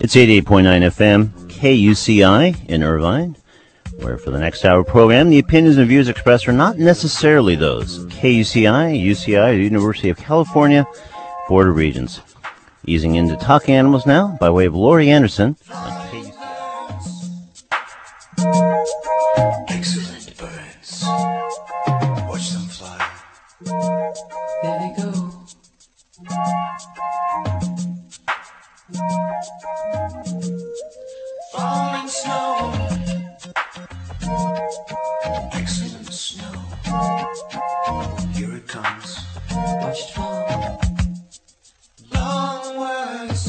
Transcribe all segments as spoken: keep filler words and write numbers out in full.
It's eighty-eight point nine F M, K U C I in Irvine, where for the next hour program, the opinions and views expressed are not necessarily those. K U C I, U C I, the University of California, Board of Regents. Easing into talking animals now, by way of Laurie Anderson. Excellent birds. Watch them fly. There they go. Falling snow. Excellent snow. Here it comes. Watch it fall. Long words.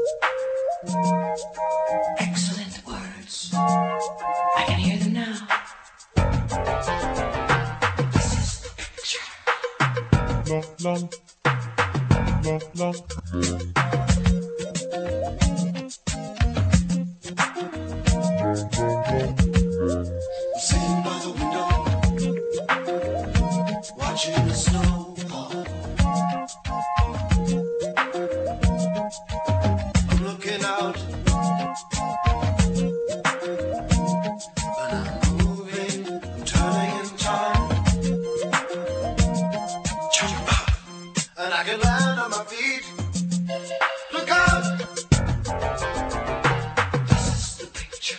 Excellent words. I can hear them now. This is the picture. La, la, la, la. Sitting by the window, watching the snow fall. I'm looking out, and I'm moving, I'm turning in time. Jump up, and I can land on my feet. Look out! This is the picture.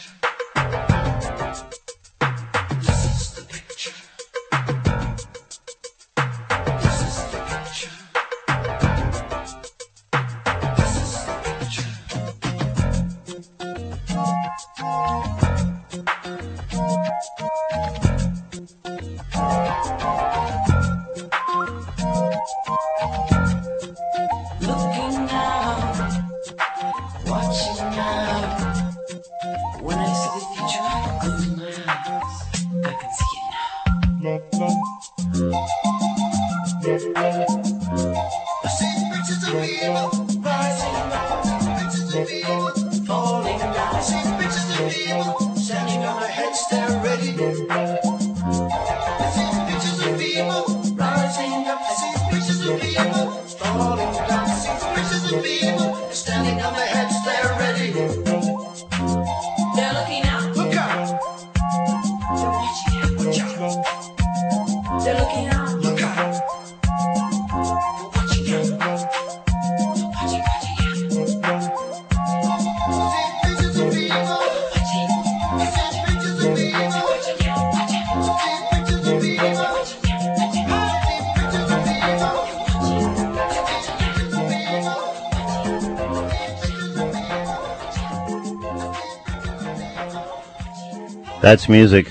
This is the picture. This is the picture. This is the picture. Looking out, watching out. When I see the future, I close my eyes. I can see it now. I see pictures of people rising up, pictures of people falling down. I see pictures of people standing on their heads, they're ready. I see pictures of people rising up. I see pictures of people falling down. I see pictures of people standing on their heads, they're ready. They're looking out. Look out. They're watching out. Watch out. They're looking out. Look out. They're watching out. They're watching, watching out. See pictures of people. Watching. See pictures of people. Watching out. Watching. See pictures of people. Watching out. Watching. See pictures of people. Watching. That's music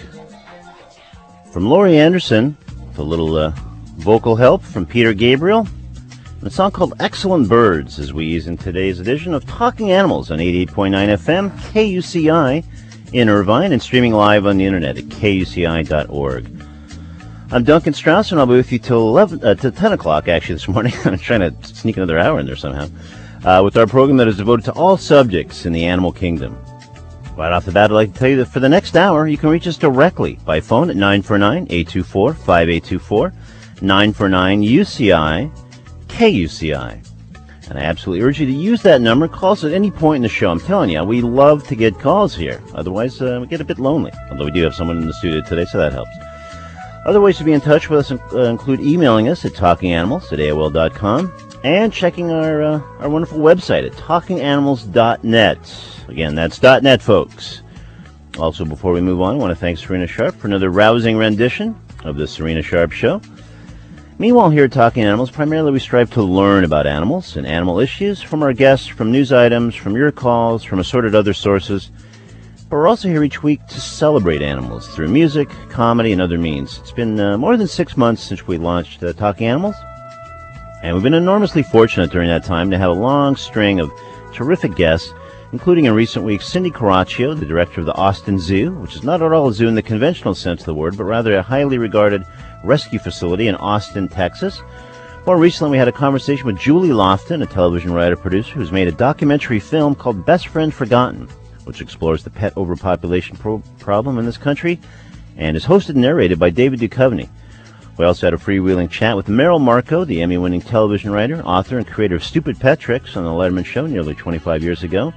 from Laurie Anderson, with a little uh, vocal help from Peter Gabriel, and a song called Excellent Birds, as we use in today's edition of Talking Animals on eighty-eight point nine F M, K U C I in Irvine, and streaming live on the internet at K U C I dot org. I'm Duncan Strauss, and I'll be with you till eleven, uh, till ten o'clock, actually, this morning. I'm trying to sneak another hour in there somehow, uh, with our program that is devoted to all subjects in the animal kingdom. Right off the bat, I'd like to tell you that for the next hour, you can reach us directly by phone at nine four nine, eight two four, five eight two four, nine four nine U C I, K U C I. And I absolutely urge you to use that number. Call us at any point in the show. I'm telling you, we love to get calls here. Otherwise, uh, we get a bit lonely. Although we do have someone in the studio today, so that helps. Other ways to be in touch with us uh, include emailing us at talking animals at A O L dot com and checking our, uh, our wonderful website at talking animals dot net. Again, that's .net, folks. Also, before we move on, I want to thank Serena Sharp for another rousing rendition of the Serena Sharp Show. Meanwhile, here at Talking Animals, primarily we strive to learn about animals and animal issues from our guests, from news items, from your calls, from assorted other sources. But we're also here each week to celebrate animals through music, comedy, and other means. It's been uh, more than six months since we launched uh, Talking Animals, and we've been enormously fortunate during that time to have a long string of terrific guests, including in recent weeks Cindy Caraccio, the director of the Austin Zoo, which is not at all a zoo in the conventional sense of the word, but rather a highly regarded rescue facility in Austin, Texas. More recently, we had a conversation with Julie Lofton, a television writer-producer who's made a documentary film called Best Friend Forgotten, which explores the pet overpopulation pro- problem in this country, and is hosted and narrated by David Duchovny. We also had a freewheeling chat with Meryl Marco, the Emmy-winning television writer, author, and creator of Stupid Pet Tricks on The Letterman Show nearly twenty-five years ago.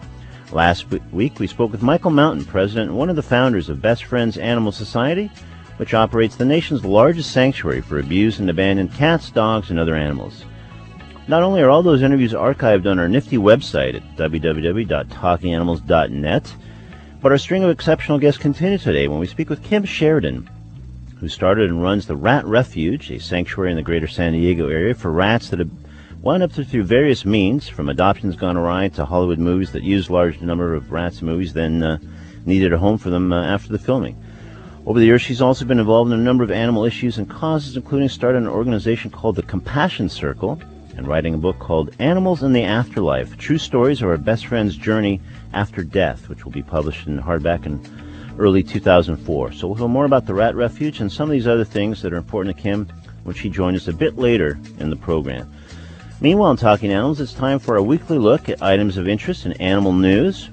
Last week, we spoke with Michael Mountain, president and one of the founders of Best Friends Animal Society, which operates the nation's largest sanctuary for abused and abandoned cats, dogs, and other animals. Not only are all those interviews archived on our nifty website at w w w dot talking animals dot net, but our string of exceptional guests continues today when we speak with Kim Sheridan, who started and runs the Rat Refuge, a sanctuary in the greater San Diego area for rats that have wound up through various means, from adoptions gone awry to Hollywood movies that used large number of rats in movies, then uh, needed a home for them uh, after the filming. Over the years, she's also been involved in a number of animal issues and causes, including starting an organization called the Compassion Circle and writing a book called Animals in the Afterlife, True Stories of Our Best Friend's Journey After Death, which will be published in hardback in early two thousand four. So we'll hear more about the Rat Refuge and some of these other things that are important to Kim when she joins us a bit later in the program. Meanwhile, in Talking Animals, it's time for a weekly look at items of interest in animal news.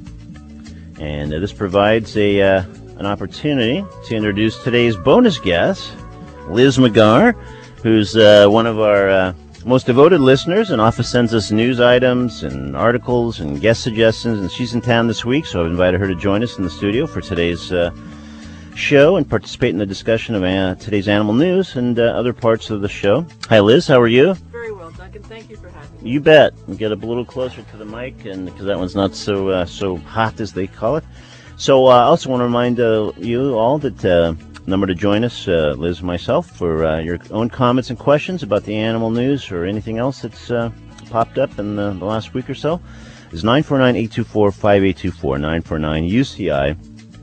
And uh, this provides a uh, an opportunity to introduce today's bonus guest, Liz McGarr, who's uh, one of our uh, most devoted listeners and often sends us news items and articles and guest suggestions. And she's in town this week, so I've invited her to join us in the studio for today's uh, show and participate in the discussion of uh, today's animal news and uh, other parts of the show. Hi, Liz. How are you? Very well, Duncan. Thank you for having me. You bet. Get up a little closer to the mic, and because that one's not so uh, so hot as they call it. So uh, I also want to remind uh, you all that uh, number to join us, uh, Liz and myself, for uh, your own comments and questions about the animal news or anything else that's uh, popped up in the, the last week or so, is nine four nine, eight two four, five eight two four, nine four nine U C I,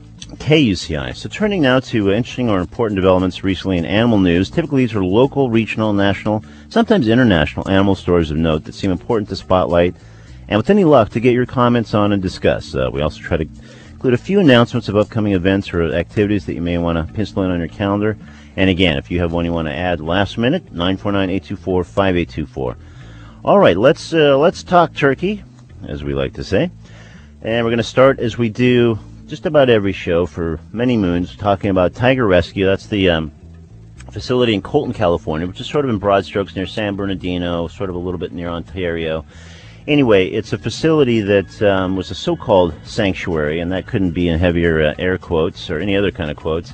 K U C I. So turning now to interesting or important developments recently in animal news. Typically these are local, regional, national, sometimes international animal stories of note that seem important to spotlight, and with any luck, to get your comments on and discuss. Uh, we also try to include a few announcements of upcoming events or activities that you may want to pencil in on your calendar. And again, if you have one you want to add last minute, nine four nine, eight two four, five eight two four. All right, let's uh, let's talk turkey, as we like to say. And we're going to start, as we do just about every show for many moons, talking about Tiger Rescue. That's the um, facility in Colton, California, which is sort of in broad strokes near San Bernardino, sort of a little bit near Ontario. Anyway, it's a facility that um, was a so-called sanctuary, and that couldn't be in heavier uh, air quotes or any other kind of quotes.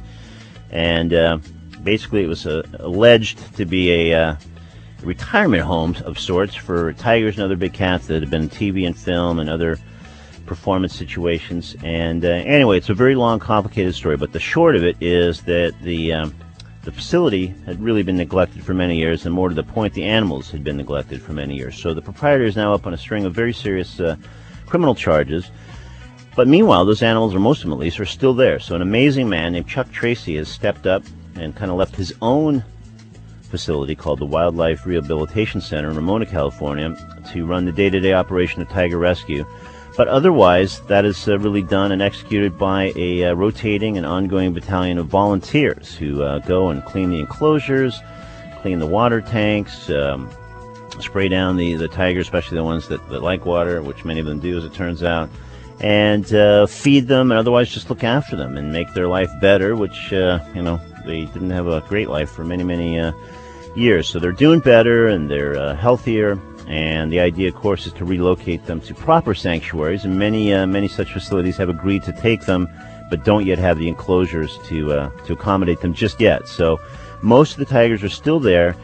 And uh, basically it was uh, alleged to be a uh, retirement home of sorts for tigers and other big cats that had been in T V and film and other performance situations. And uh, anyway, it's a very long, complicated story, but the short of it is that the um, the facility had really been neglected for many years, and more to the point, the animals had been neglected for many years. So the proprietor is now up on a string of very serious uh, criminal charges. But meanwhile, those animals, or most of them at least, are still there. So an amazing man named Chuck Tracy has stepped up and kind of left his own facility called the Wildlife Rehabilitation Center in Ramona, California, to run the day-to-day operation of Tiger Rescue. But otherwise, that is uh, really done and executed by a uh, rotating and ongoing battalion of volunteers who uh, go and clean the enclosures, clean the water tanks, um, spray down the, the tigers, especially the ones that, that like water, which many of them do, as it turns out, and uh, feed them and otherwise just look after them and make their life better, which, uh, you know, they didn't have a great life for many, many uh, years. So they're doing better and they're uh, healthier. And the idea, of course, is to relocate them to proper sanctuaries, and many uh, many such facilities have agreed to take them, but don't yet have the enclosures to uh, to accommodate them just yet. So most of the tigers are still there.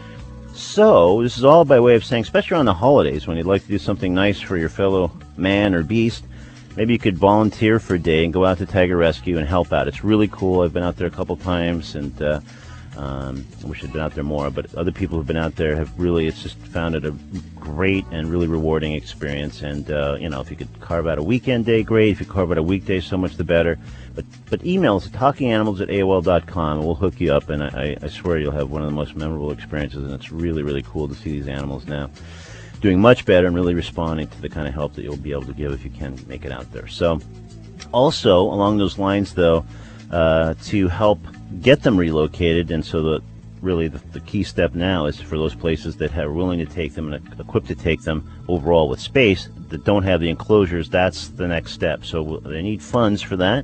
So this is all by way of saying, especially around the holidays, when you'd like to do something nice for your fellow man or beast, maybe you could volunteer for a day and go out to Tiger Rescue and help out. It's really cool. I've been out there a couple times, and uh, Um, I wish I'd been out there more, but other people who've been out there have really, it's just found it a great and really rewarding experience. And, uh, you know, if you could carve out a weekend day, great. If you carve out a weekday, so much the better. But but email us at talking animals at A O L dot com, and we'll hook you up. And I, I swear you'll have one of the most memorable experiences, and it's really, really cool to see these animals now doing much better and really responding to the kind of help that you'll be able to give if you can make it out there. So also, along those lines, though, uh, to help get them relocated, and so the really the, the key step now is for those places that are willing to take them and equipped to take them overall with space that don't have the enclosures. That's the next step. So they need funds for that.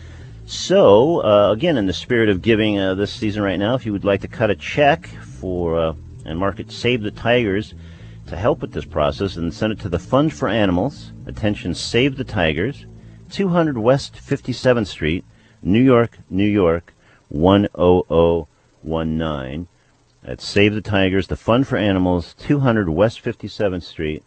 So uh, again, in the spirit of giving uh, this season right now, if you would like to cut a check for uh, and mark it Save the Tigers to help with this process and send it to the Fund for Animals. Attention, Save the Tigers, two hundred West fifty-seventh Street, New York, New York, one oh oh one nine. That's Save the Tigers, the Fund for Animals, two hundred West fifty-seventh Street,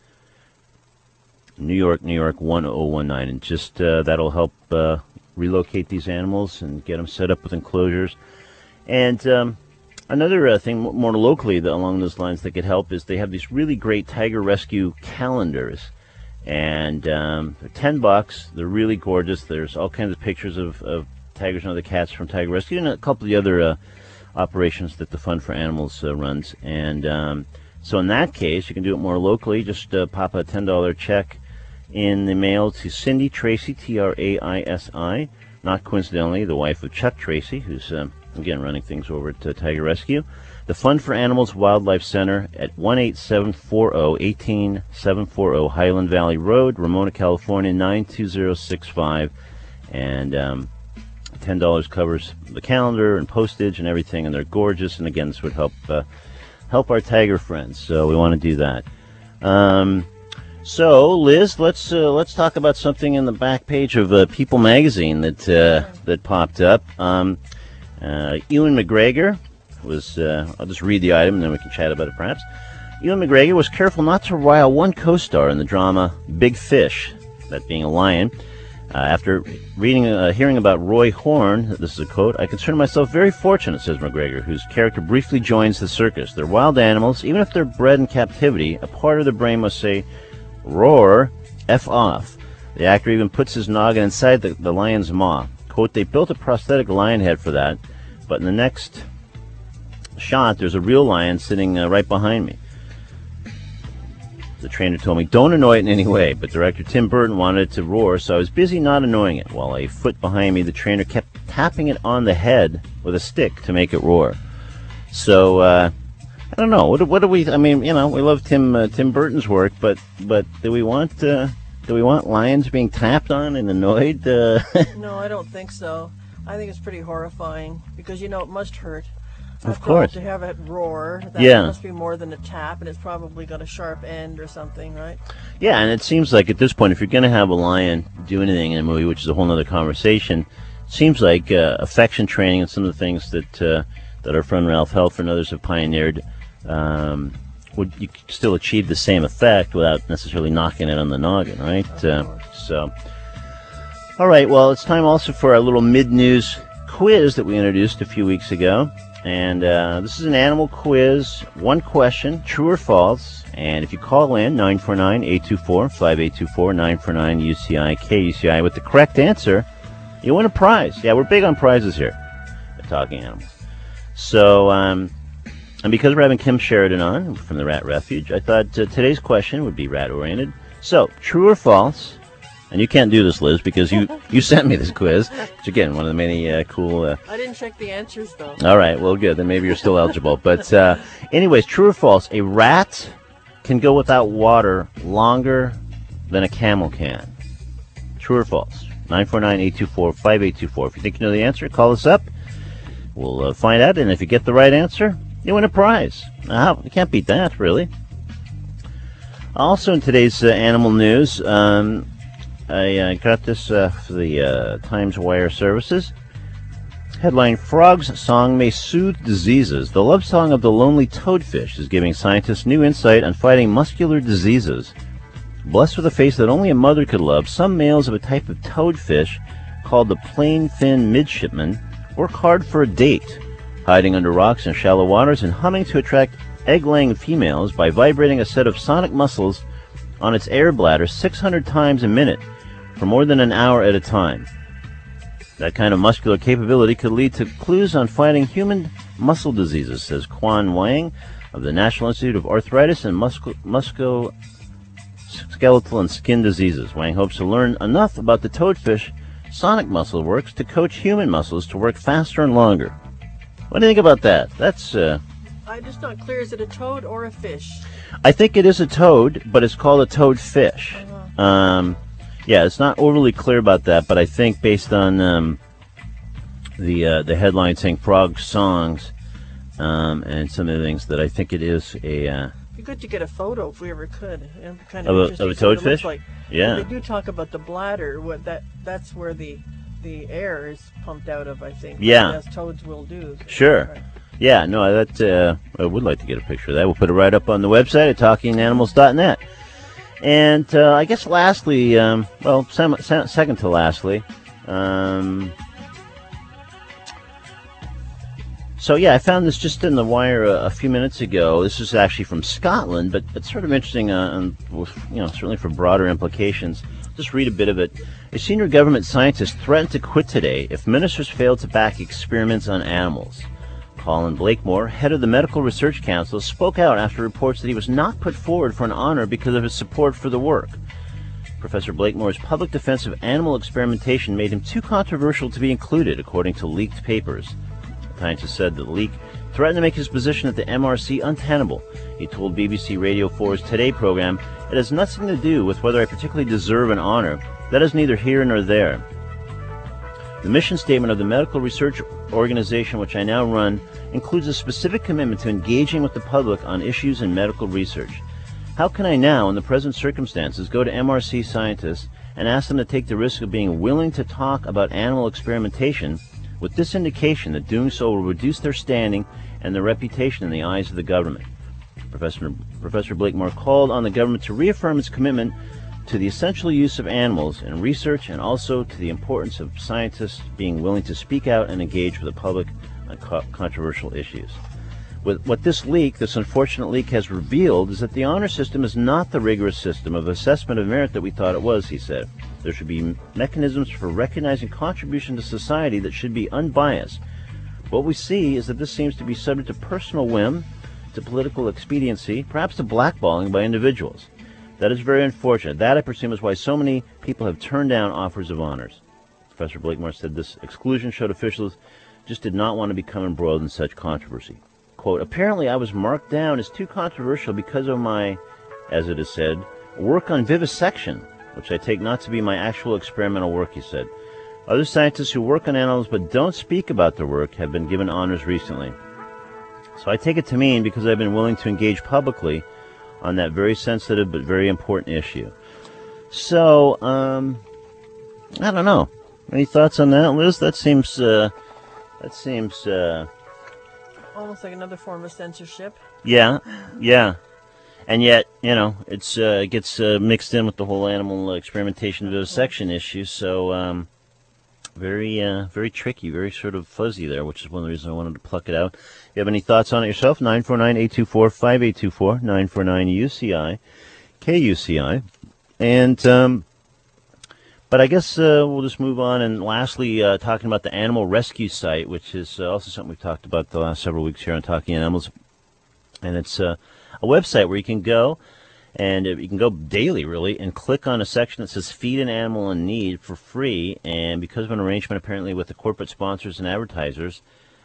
New York, New York, one oh oh one nine. And just uh, that'll help uh, relocate these animals and get them set up with enclosures. And um, another uh, thing more locally that, along those lines that could help is they have these really great tiger rescue calendars. And um, they're ten bucks. They're really gorgeous. There's all kinds of pictures of, of tigers and other cats from Tiger Rescue and a couple of the other uh, operations that the Fund for Animals uh, runs. And um, so in that case, you can do it more locally. Just uh, pop a ten dollar check in the mail to Cindy Tracy, T R A I S I, not coincidentally the wife of Chuck Tracy, who's, um, again, running things over at uh, Tiger Rescue. The Fund for Animals Wildlife Center at one eight seven four zero, one eight seven four zero Highland Valley Road, Ramona, California, nine two zero six five. And um, ten dollars covers the calendar and postage and everything, and they're gorgeous. And again, this would help uh, help our tiger friends, so we want to do that. Um, so, Liz, let's uh, let's talk about something in the back page of uh, People magazine that uh, that popped up. Um, uh, Ewan McGregor was, uh, I'll just read the item and then we can chat about it perhaps. Ewan McGregor was careful not to rile one co-star in the drama Big Fish, that being a lion. Uh, after reading, uh, hearing about Roy Horn, this is a quote, "I consider myself very fortunate," says McGregor, whose character briefly joins the circus. They're wild animals. Even if they're bred in captivity, a part of the brain must say, "Roar, F off." The actor even puts his noggin inside the, the lion's maw. Quote, "They built a prosthetic lion head for that, but in the next shot, there's a real lion sitting uh, right behind me. The trainer told me, don't annoy it in any way, but director Tim Burton wanted it to roar, so I was busy not annoying it. While a foot behind me, the trainer kept tapping it on the head with a stick to make it roar." So, uh, I don't know. What, what do we, I mean, you know, we love Tim uh, Tim Burton's work, but but do we want uh, do we want lions being tapped on and annoyed? Uh, No, I don't think so. I think it's pretty horrifying because, you know, it must hurt. Of After course. all, to have it roar, that Yeah. must be more than a tap, and it's probably got a sharp end or something, right? Yeah, and it seems like at this point, if you're going to have a lion do anything in a movie, which is a whole other conversation, it seems like uh, affection training and some of the things that uh, that our friend Ralph Helfer and others have pioneered um, would you could still achieve the same effect without necessarily knocking it on the noggin, right? Uh, so, all right, well, it's time also for our little mid-news quiz that we introduced a few weeks ago. And uh, this is an animal quiz, one question, true or false. And if you call in, nine four nine, eight two four, five eight two four, nine four nine U C I, K U C I, with the correct answer, you win a prize. Yeah, we're big on prizes here at Talking Animals. So, um, and because we're having Kim Sheridan on from the Rat Refuge, I thought uh, today's question would be rat-oriented. So, true or false? And you can't do this, Liz, because you, you sent me this quiz. Which, again, one of the many uh, cool... Uh, I didn't check the answers, though. all right, well, good. Then maybe you're still eligible. But uh, anyways, true or false, a rat can go without water longer than a camel can. True or false? nine four nine, eight two four, five eight two four. If you think you know the answer, call us up. We'll uh, find out. And if you get the right answer, you win a prize. Now, you can't beat that, really. Also in today's uh, animal news... Um, I uh, got this uh, for the uh, Times Wire services. Headline, Frog's Song May Soothe Diseases. The love song of the lonely toadfish is giving scientists new insight on fighting muscular diseases. Blessed with a face that only a mother could love, some males of a type of toadfish called the plain fin midshipman work hard for a date, hiding under rocks in shallow waters and humming to attract egg-laying females by vibrating a set of sonic muscles on its air bladder six hundred times a minute for more than an hour at a time. That kind of muscular capability could lead to clues on fighting human muscle diseases, says Quan Wang of the National Institute of Arthritis and Musco- Musculoskeletal and Skin Diseases. Wang hopes to learn enough about the toadfish sonic muscle works to coach human muscles to work faster and longer. What do you think about that? That's, uh... I'm just not clear. Is it a toad or a fish? I think it is a toad, but it's called a toadfish. Uh-huh. Um... Yeah, it's not overly clear about that, but I think based on um, the uh, the headline saying frog songs um, and some of the things, that I think it is a uh, be good to get a photo if we ever could. It'd be kind Of of, a- interesting of a to see what it looks toadfish? like. Yeah. They do talk about the bladder. What that that's where the the air is pumped out of, I think. Yeah. As toads will do. Sure. Right. Yeah, no, that uh, I would like to get a picture of that. We'll put it right up on the website at talking animals dot net. And uh, I guess lastly, um, well, sem- se- second to lastly, um, so yeah, I found this just in the wire a, a few minutes ago. This is actually from Scotland, but it's sort of interesting, uh, and you know, certainly for broader implications. Just read a bit of it. A senior government scientist threatened to quit today if ministers failed to back experiments on animals. Colin Blakemore, head of the Medical Research Council, spoke out after reports that he was not put forward for an honor because of his support for the work. Professor Blakemore's public defense of animal experimentation made him too controversial to be included, according to leaked papers. The scientist said that the leak threatened to make his position at the M R C untenable. He told B B C Radio four's Today program, "It has nothing to do with whether I particularly deserve an honor. That is neither here nor there. The mission statement of the medical research organization which I now run includes a specific commitment to engaging with the public on issues in medical research. How can I now, in the present circumstances, go to M R C scientists and ask them to take the risk of being willing to talk about animal experimentation with this indication that doing so will reduce their standing and their reputation in the eyes of the government?" Professor, Professor Blakemore called on the government to reaffirm its commitment to the essential use of animals in research and also to the importance of scientists being willing to speak out and engage with the public on co- controversial issues. With what this leak, this unfortunate leak, has revealed is that the honor system is not the rigorous system of assessment of merit that we thought it was, he said. There should be mechanisms for recognizing contribution to society that should be unbiased. What we see is that this seems to be subject to personal whim, to political expediency, perhaps to blackballing by individuals. That is very unfortunate. That, I presume, is why so many people have turned down offers of honors. Professor Blakemore said this exclusion showed officials just did not want to become embroiled in such controversy. Quote, "Apparently I was marked down as too controversial because of my, as it is said, work on vivisection, which I take not to be my actual experimental work," he said. "Other scientists who work on animals but don't speak about their work have been given honors recently. So I take it to mean because I've been willing to engage publicly on that very sensitive but very important issue." So, um, I don't know. Any thoughts on that, Liz? That seems, uh, that seems, uh... Almost like another form of censorship. Yeah, yeah. And yet, you know, it's, uh, it gets, uh, mixed in with the whole animal experimentation vivisection issue, so, um, very, uh, very tricky, very sort of fuzzy there, which is one of the reasons I wanted to pluck it out. If you have any thoughts on it yourself, nine four nine, eight two four, five eight two four, nine four nine U C I, K U C I. And, um, but I guess uh, we'll just move on. And lastly, uh, talking about the animal rescue site, which is uh, also something we've talked about the last several weeks here on Talking Animals. And it's uh, a website where you can go, and uh, you can go daily, really, and click on a section that says Feed an Animal in Need for free. And because of an arrangement apparently with the corporate sponsors and advertisers,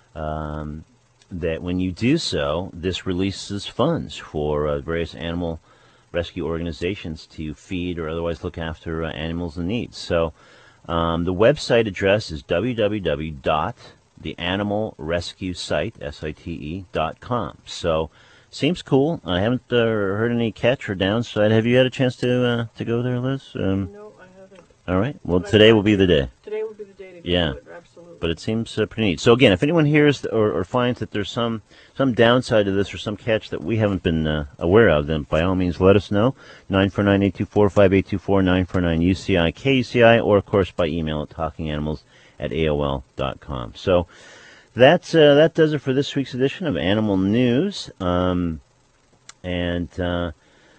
um, that when you do so, this releases funds for uh, various animal rescue organizations to feed or otherwise look after uh, animals in need. So um, the website address is w w w dot the animal rescue site, S I T E, dot com. So seems cool. I haven't uh, heard any catch or downside. Have you had a chance to uh, to go there, Liz? Um, No, I haven't. all right. Well, But I today thought- will be the day. Today would be the day to Yeah. do it, absolutely. But it seems uh, pretty neat. So again, if anyone hears or, or finds that there's some some downside to this or some catch that we haven't been uh, aware of, then by all means let us know. nine four nine, eight two four, five eight two four, nine four nine U C I, K U C I, or of course by email at talkinganimals at A O L dot com. So that's, uh, that does it for this week's edition of Animal News. Um, and... Uh,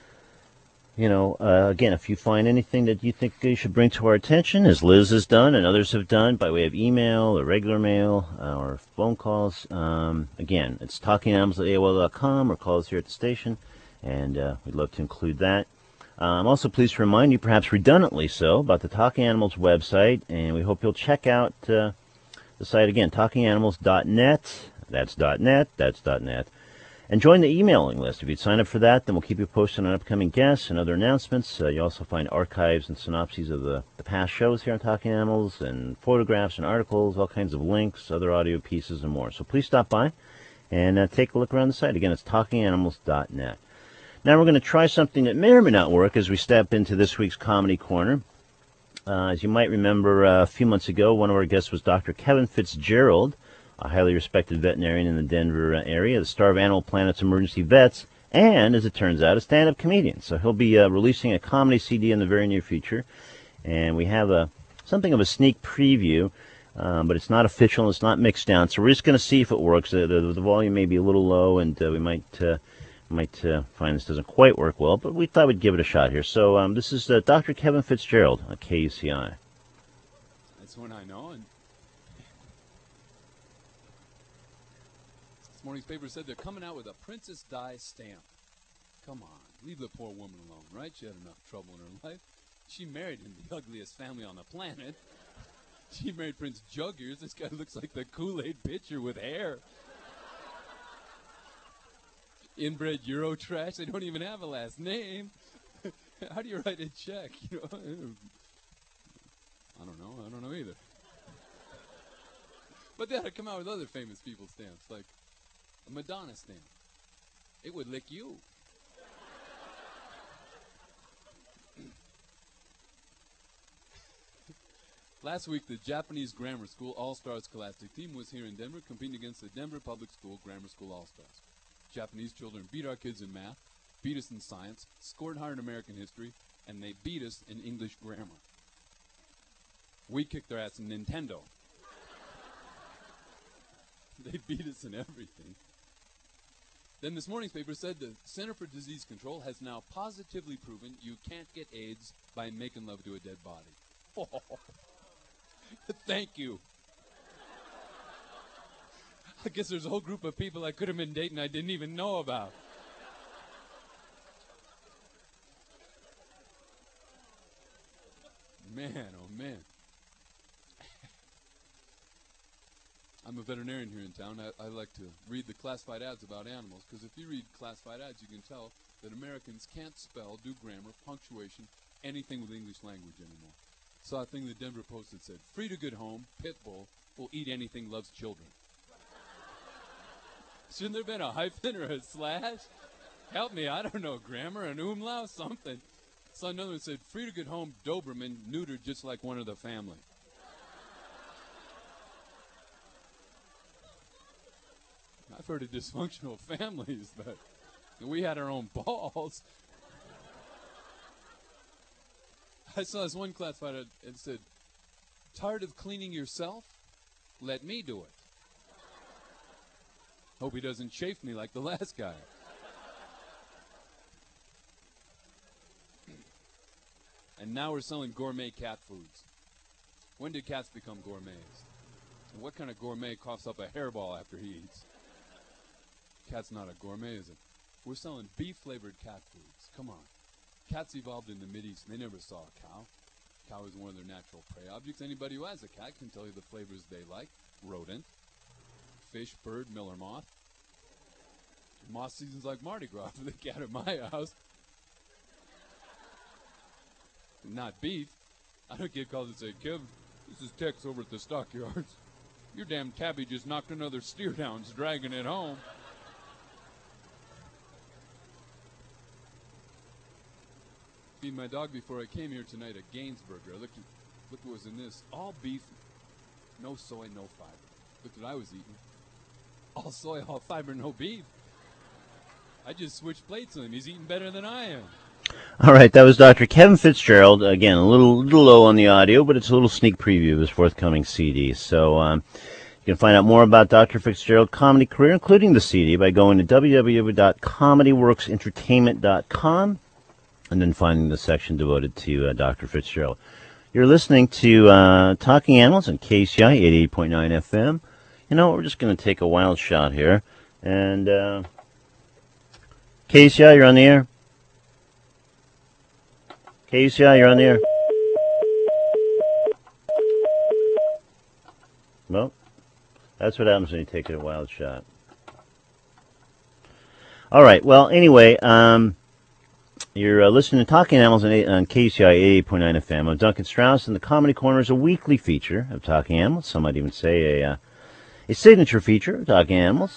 You know, uh, again, if you find anything that you think you should bring to our attention, as Liz has done and others have done by way of email or regular mail uh, or phone calls, um, again, it's talkinganimals at A O L dot com or call us here at the station, and uh, we'd love to include that. Uh, I'm also pleased to remind you, perhaps redundantly so, about the Talking Animals website, and we hope you'll check out uh, the site again, talking animals dot net. That's .net, that's .net. And join the emailing list. If you'd sign up for that, then we'll keep you posted on upcoming guests and other announcements. Uh, you also find archives and synopses of the, the past shows here on Talking Animals, and photographs and articles, all kinds of links, other audio pieces, and more. So please stop by and uh, take a look around the site. Again, it's talking animals dot net. Now we're going to try something that may or may not work as we step into this week's Comedy Corner. Uh, as you might remember, uh, a few months ago, one of our guests was Doctor Kevin Fitzgerald, a highly respected veterinarian in the Denver uh, area, the star of Animal Planet's Emergency Vets, and, as it turns out, a stand-up comedian. So he'll be uh, releasing a comedy C D in the very near future, and we have a something of a sneak preview, um, but it's not official, it's not mixed down, so we're just going to see if it works. The, the, the volume may be a little low, and uh, we might... Uh, might uh, find this doesn't quite work well, but we thought we'd give it a shot here. So um, this is uh, Doctor Kevin Fitzgerald on K U C I. That's one I know. And this morning's paper said they're coming out with a Princess Di stamp. Come on, leave the poor woman alone, right? She had enough trouble in her life. She married in the ugliest family on the planet. She married Prince Juggears. This guy looks like the Kool-Aid pitcher with hair. Inbred Euro trash. They don't even have a last name. How do you write a check? You know, I don't know. I don't know either. But they ought to come out with other famous people stamps, like a Madonna stamp. It would lick you. Last week, the Japanese Grammar School All-Stars Scholastic team was here in Denver competing against the Denver Public School Grammar School All-Stars. Japanese children beat our kids in math, beat us in science, scored higher in American history, and they beat us in English grammar. We kicked their ass in Nintendo. They beat us in everything. Then this morning's paper said the Center for Disease Control has now positively proven you can't get AIDS by making love to a dead body. Thank you. I guess there's a whole group of people I could have been dating I didn't even know about. Man, oh man. I'm a veterinarian here in town. I, I like to read the classified ads about animals, because if you read classified ads, you can tell that Americans can't spell, do grammar, punctuation, anything with English language anymore. Saw a thing in the Denver Post that said, free to good home, pit bull, will eat anything, loves children. Shouldn't there have been a hyphen or a slash? Help me, I don't know, grammar, an umlaut, something. Saw another one that said, free to good home, Doberman, neutered just like one of the family. I've heard of dysfunctional families, but we had our own balls. I saw this one classified ad and said, tired of cleaning yourself? Let me do it. Hope he doesn't chafe me like the last guy. And now we're selling gourmet cat foods. When did cats become gourmets? And what kind of gourmet coughs up a hairball after he eats? Cat's not a gourmet, is it? We're selling beef-flavored cat foods. Come on. Cats evolved in the Mideast. They never saw a cow. Cow is one of their natural prey objects. Anybody who has a cat can tell you the flavors they like. Rodent, fish, bird, miller moth. Moth season's like Mardi Gras for the cat at my house. Not beef. I don't get called and say, Kev, this is Tex over at the stockyards. Your damn tabby just knocked another steer down, dragging it home. Feed my dog before I came here tonight at Gainsburger. I looked at, look what was in this. All beef, no soy, no fiber. Look what I was eating. All soy, all fiber, no beef. I just switched plates with him. He's eating better than I am. All right, that was Doctor Kevin Fitzgerald. Again, a little little low on the audio, but it's a little sneak preview of his forthcoming C D. So um, you can find out more about Doctor Fitzgerald's comedy career, including the C D, by going to w w w dot comedy works entertainment dot com and then finding the section devoted to uh, Doctor Fitzgerald. You're listening to uh, Talking Animals on K C I eighty-eight point nine F M. You know, we're just going to take a wild shot here. And uh, K C I, you're on the air. K C I, you're on the air. Well, that's what happens when you take a wild shot. All right. Well, anyway, um, you're uh, listening to Talking Animals on, on K C I eighty-eight point nine F M. I'm Duncan Strauss, and the Comedy Corner is a weekly feature of Talking Animals. Some might even say a uh, a signature feature of Talking Animals.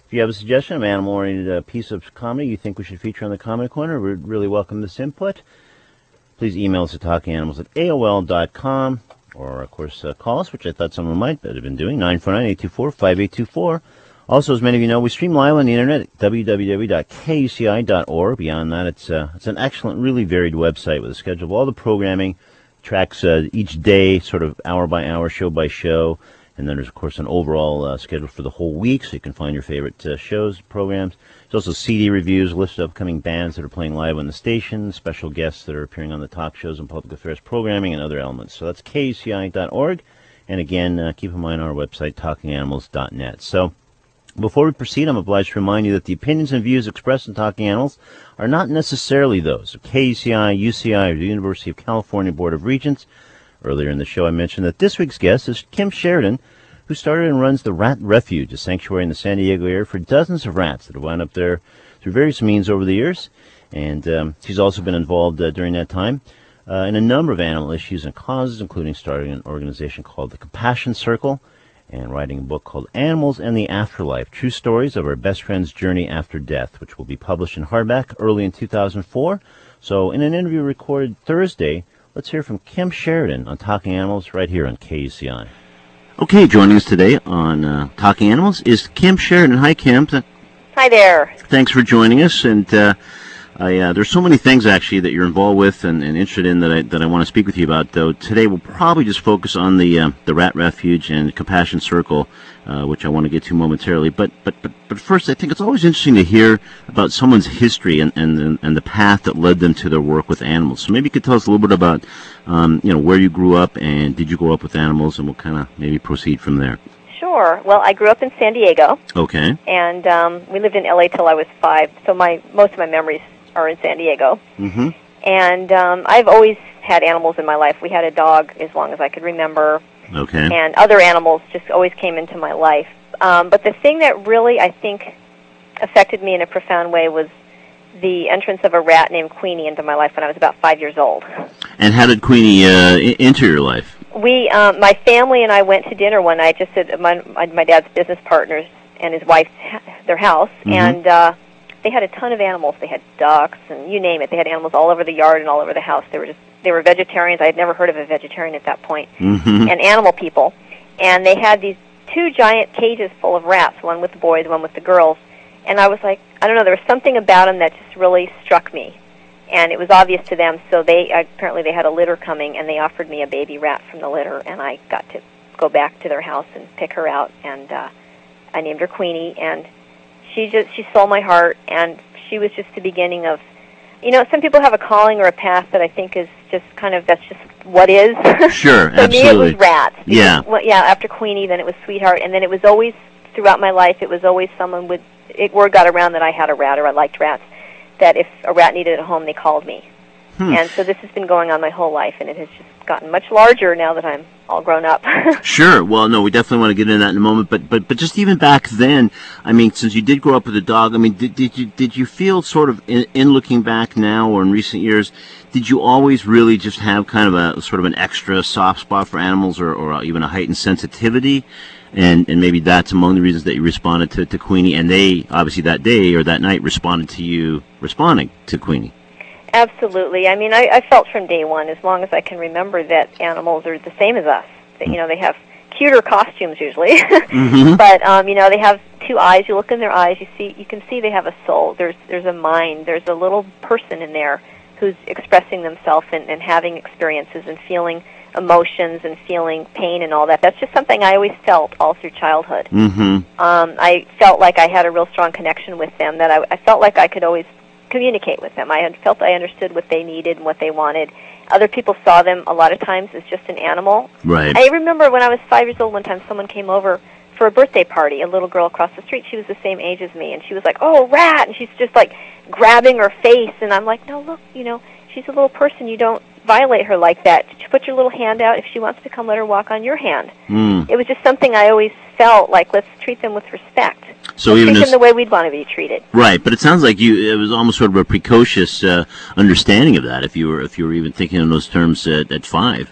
If you have a suggestion of an animal-oriented uh, piece of comedy you think we should feature on the Comedy Corner, we'd really welcome this input. Please email us at talking animals at A O L dot com, or, of course, uh, call us, which I thought someone might have been doing, nine four nine, eight two four, five eight two four. Also, as many of you know, we stream live on the internet at w w w dot k u c i dot org. Beyond that, it's uh, it's an excellent, really varied website with a schedule of all the programming, tracks uh, each day, sort of hour by hour, show by show, and then there's, of course, an overall uh, schedule for the whole week, so you can find your favorite uh, shows, programs. There's also C D reviews, list of upcoming bands that are playing live on the station, special guests that are appearing on the talk shows and public affairs programming, and other elements. So that's k u c i dot org, and again, uh, keep in mind our website, talking animals dot net. So, before we proceed, I'm obliged to remind you that the opinions and views expressed in Talking Animals are not necessarily those of K U C I, U C I, or the University of California Board of Regents. Earlier in the show, I mentioned that this week's guest is Kim Sheridan, who started and runs the Rat Refuge, a sanctuary in the San Diego area for dozens of rats that have wound up there through various means over the years. And um, she's also been involved uh, during that time uh, in a number of animal issues and causes, including starting an organization called the Compassion Circle, and writing a book called Animals and the Afterlife, True Stories of Our Best Friend's Journey After Death, which will be published in hardback early in two thousand four. So in an interview recorded Thursday, let's hear from Kim Sheridan on Talking Animals right here on K U C I. Okay, joining us today on uh, Talking Animals is Kim Sheridan. Hi, Kim. Hi there. Thanks for joining us. And uh, I, uh, there's so many things, actually, that you're involved with and, and interested in that I, that I want to speak with you about, though. Today we'll probably just focus on the uh, the Rat Refuge and Compassion Circle, uh, which I want to get to momentarily. But, but but but first, I think it's always interesting to hear about someone's history and, and, and the path that led them to their work with animals. So maybe you could tell us a little bit about, um, you know, where you grew up and did you grow up with animals, and we'll kind of maybe proceed from there. Sure. Well, I grew up in San Diego. Okay. And um, we lived in L A till I was five, so my most of my memories are in San Diego. Mm-hmm. And um, I've always had animals in my life. We had a dog as long as I could remember. Okay. And other animals just always came into my life. Um, but the thing that really, I think, affected me in a profound way was the entrance of a rat named Queenie into my life when I was about five years old. And how did Queenie uh, I- enter your life? We, um, my family and I went to dinner one night, just at my, my dad's business partners and his wife's, their house, Mm-hmm. and uh, they had a ton of animals. They had ducks and you name it. They had animals all over the yard and all over the house. They were just they were vegetarians. I had never heard of a vegetarian at that point. Mm-hmm. And animal people. And they had these two giant cages full of rats, one with the boys, one with the girls. And I was like, I don't know, there was something about them that just really struck me. And it was obvious to them, so they apparently they had a litter coming, and they offered me a baby rat from the litter, and I got to go back to their house and pick her out, and uh, I named her Queenie, and she just she stole my heart, and she was just the beginning of, you know, some people have a calling or a path that I think is just kind of, that's just what is. Sure, For absolutely. me, it was rats. Because, Yeah. well, yeah, after Queenie, then it was Sweetheart, and then it was always, throughout my life, it was always someone with, it, word got around that I had a rat or I liked rats, that if a rat needed a home, they called me. Hmm. And so this has been going on my whole life, and it has just gotten much larger now that I'm all grown up. Sure. Well, no, we definitely want to get into that in a moment. But but but just even back then, I mean, since you did grow up with a dog, I mean, did did you did you feel sort of in, in looking back now or in recent years, did you always really just have kind of a sort of an extra soft spot for animals, or, or even a heightened sensitivity? And and maybe that's among the reasons that you responded to, to Queenie, and they obviously that day or that night responded to you responding to Queenie. Absolutely. I mean, I, I felt from day one, as long as I can remember, that animals are the same as us. That, you know, they have cuter costumes usually, Mm-hmm. but um, you know, they have two eyes. You look in their eyes, you see, you can see they have a soul. There's there's a mind. There's a little person in there who's expressing themselves and, and having experiences and feeling emotions and feeling pain and all that. That's just something I always felt all through childhood. Mm-hmm. Um, I felt like I had a real strong connection with them, that I, I felt like I could always communicate with them. I had felt I understood what they needed and what they wanted. Other people saw them a lot of times as just an animal. Right. I remember when I was five years old, one time someone came over for a birthday party, a little girl across the street. She was the same age as me, and she was like, "Oh, rat!" And she's just like grabbing her face, and I'm like, "No, look, you know, she's a little person. You don't violate her like that. Put your little hand out. If she wants to come, let her walk on your hand." Mm. It was just something I always felt like, let's treat them with respect. So let's even treat as, them the way we'd want to be treated. right, but it sounds like you it was almost sort of a precocious uh, understanding of that. If you were if you were even thinking in those terms at, at five.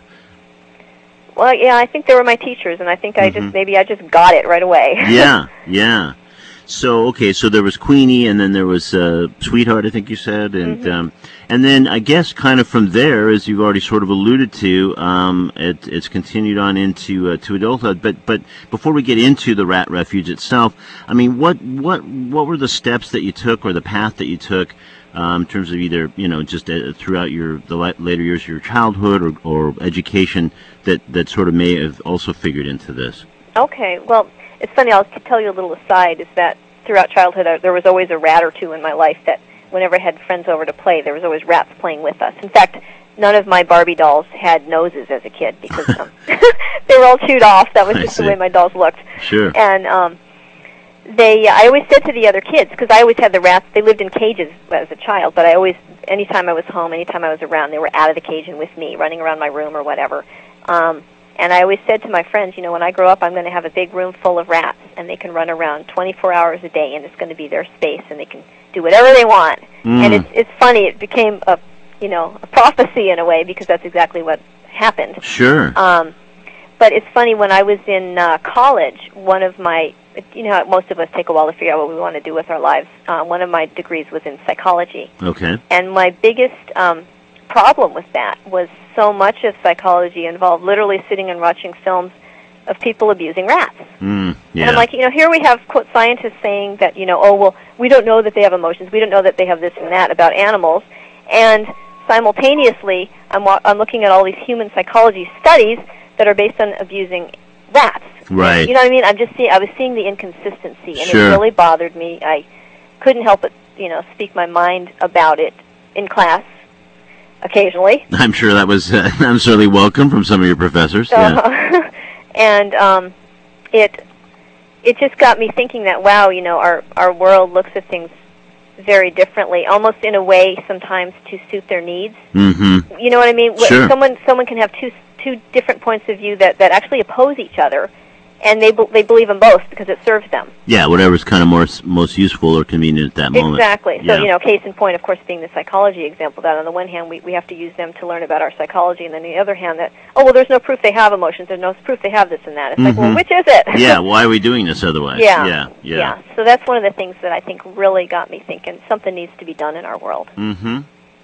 Well, yeah, I think they were my teachers, and I think I Mm-hmm. just maybe I just got it right away. Yeah, yeah. So okay, so there was Queenie, and then there was uh, Sweetheart, I think you said, and Mm-hmm. um, and then I guess kind of from there, as you've already sort of alluded to, um, it, it's continued on into uh, to adulthood. But but before we get into the rat refuge itself, I mean, what what what were the steps that you took, or the path that you took, um, in terms of either you know just uh, throughout your the la- later years of your childhood or, or education that that sort of may have also figured into this? Okay, well, it's funny, I'll tell you a little aside, is that throughout childhood uh, there was always a rat or two in my life that whenever I had friends over to play, there was always rats playing with us. In fact, none of my Barbie dolls had noses as a kid because um, they were all chewed off. That was I just see. the way my dolls looked. Sure. And um, they, I always said to the other kids, because I always had the rats, they lived in cages as a child, but I always, anytime I was home, anytime I was around, they were out of the cage and with me, running around my room or whatever. Um, And I always said to my friends, you know, when I grow up, I'm going to have a big room full of rats, and they can run around twenty-four hours a day, and it's going to be their space, and they can do whatever they want. Mm. And it's it's funny. It became a, you know, a prophecy in a way because that's exactly what happened. Sure. Um, but it's funny, when I was in uh, college, one of my, you know, how most of us take a while to figure out what we want to do with our lives. Uh, one of my degrees was in psychology, Okay. and my biggest um, problem with that was so much of psychology involved literally sitting and watching films of people abusing rats. Mm, yeah. And I'm like, you know, here we have, quote, scientists saying that, you know, oh, well, we don't know that they have emotions. We don't know that they have this and that about animals. And simultaneously, I'm, wa- I'm looking at all these human psychology studies that are based on abusing rats. Right. You know what I mean? I'm just see- I was seeing the inconsistency, and Sure. it really bothered me. I couldn't help but, you know, speak my mind about it in class occasionally. I'm sure that was uh, I'm certainly welcome from some of your professors. Yeah. Uh-huh. And um, it it just got me thinking that, wow, you know, our, our world looks at things very differently, almost in a way sometimes to suit their needs. Mm-hmm. You know what I mean? Wh- Sure. Someone someone can have two two different points of view that, that actually oppose each other, and they be- they believe in both because it serves them. Yeah, whatever's kind of more s- most useful or convenient at that moment. Exactly. So, Yeah. you know, case in point, of course, being the psychology example, that on the one hand, we, we have to use them to learn about our psychology, and then on the other hand, that, oh, well, there's no proof they have emotions, there's no proof they have this and that. It's like, well, Mhm. which is it? Yeah, why are we doing this otherwise? Yeah. Yeah. Yeah. So that's one of the things that I think really got me thinking something needs to be done in our world. Mm-hmm.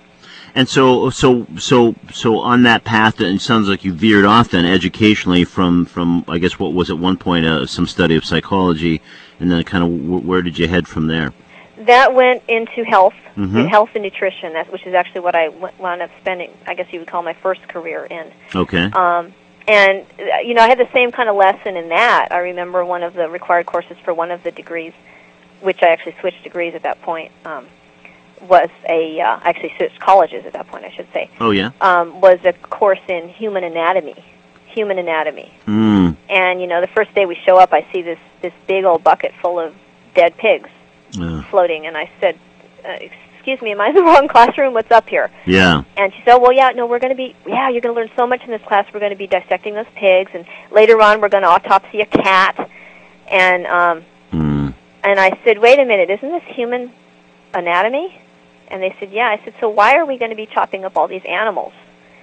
And so, so, so, so on that path, and it sounds like you veered off then educationally from, from I guess what was at one point uh, some study of psychology, and then kind of w- where did you head from there? That went into health, Mhm. health and nutrition, that's, which is actually what I w- wound up spending, I guess you would call my first career in. Okay. Um, and, uh, you know, I had the same kind of lesson in that. I remember one of the required courses for one of the degrees, which I actually switched degrees at that point, um, was a, uh, actually switched colleges at that point, I should say, Oh yeah. um, was a course in human anatomy, human anatomy. Mm. And, you know, the first day we show up, I see this, this big old bucket full of dead pigs Uh, floating, and I said, uh, excuse me, am I in the wrong classroom? What's up here? yeah. And she said, oh, well, yeah, no, we're going to be, yeah, you're going to learn so much in this class. We're going to be dissecting those pigs, and later on we're going to autopsy a cat. And um, Mm. and I said, wait a minute, isn't this human anatomy? And they said, yeah. I said, so why are we going to be chopping up all these animals?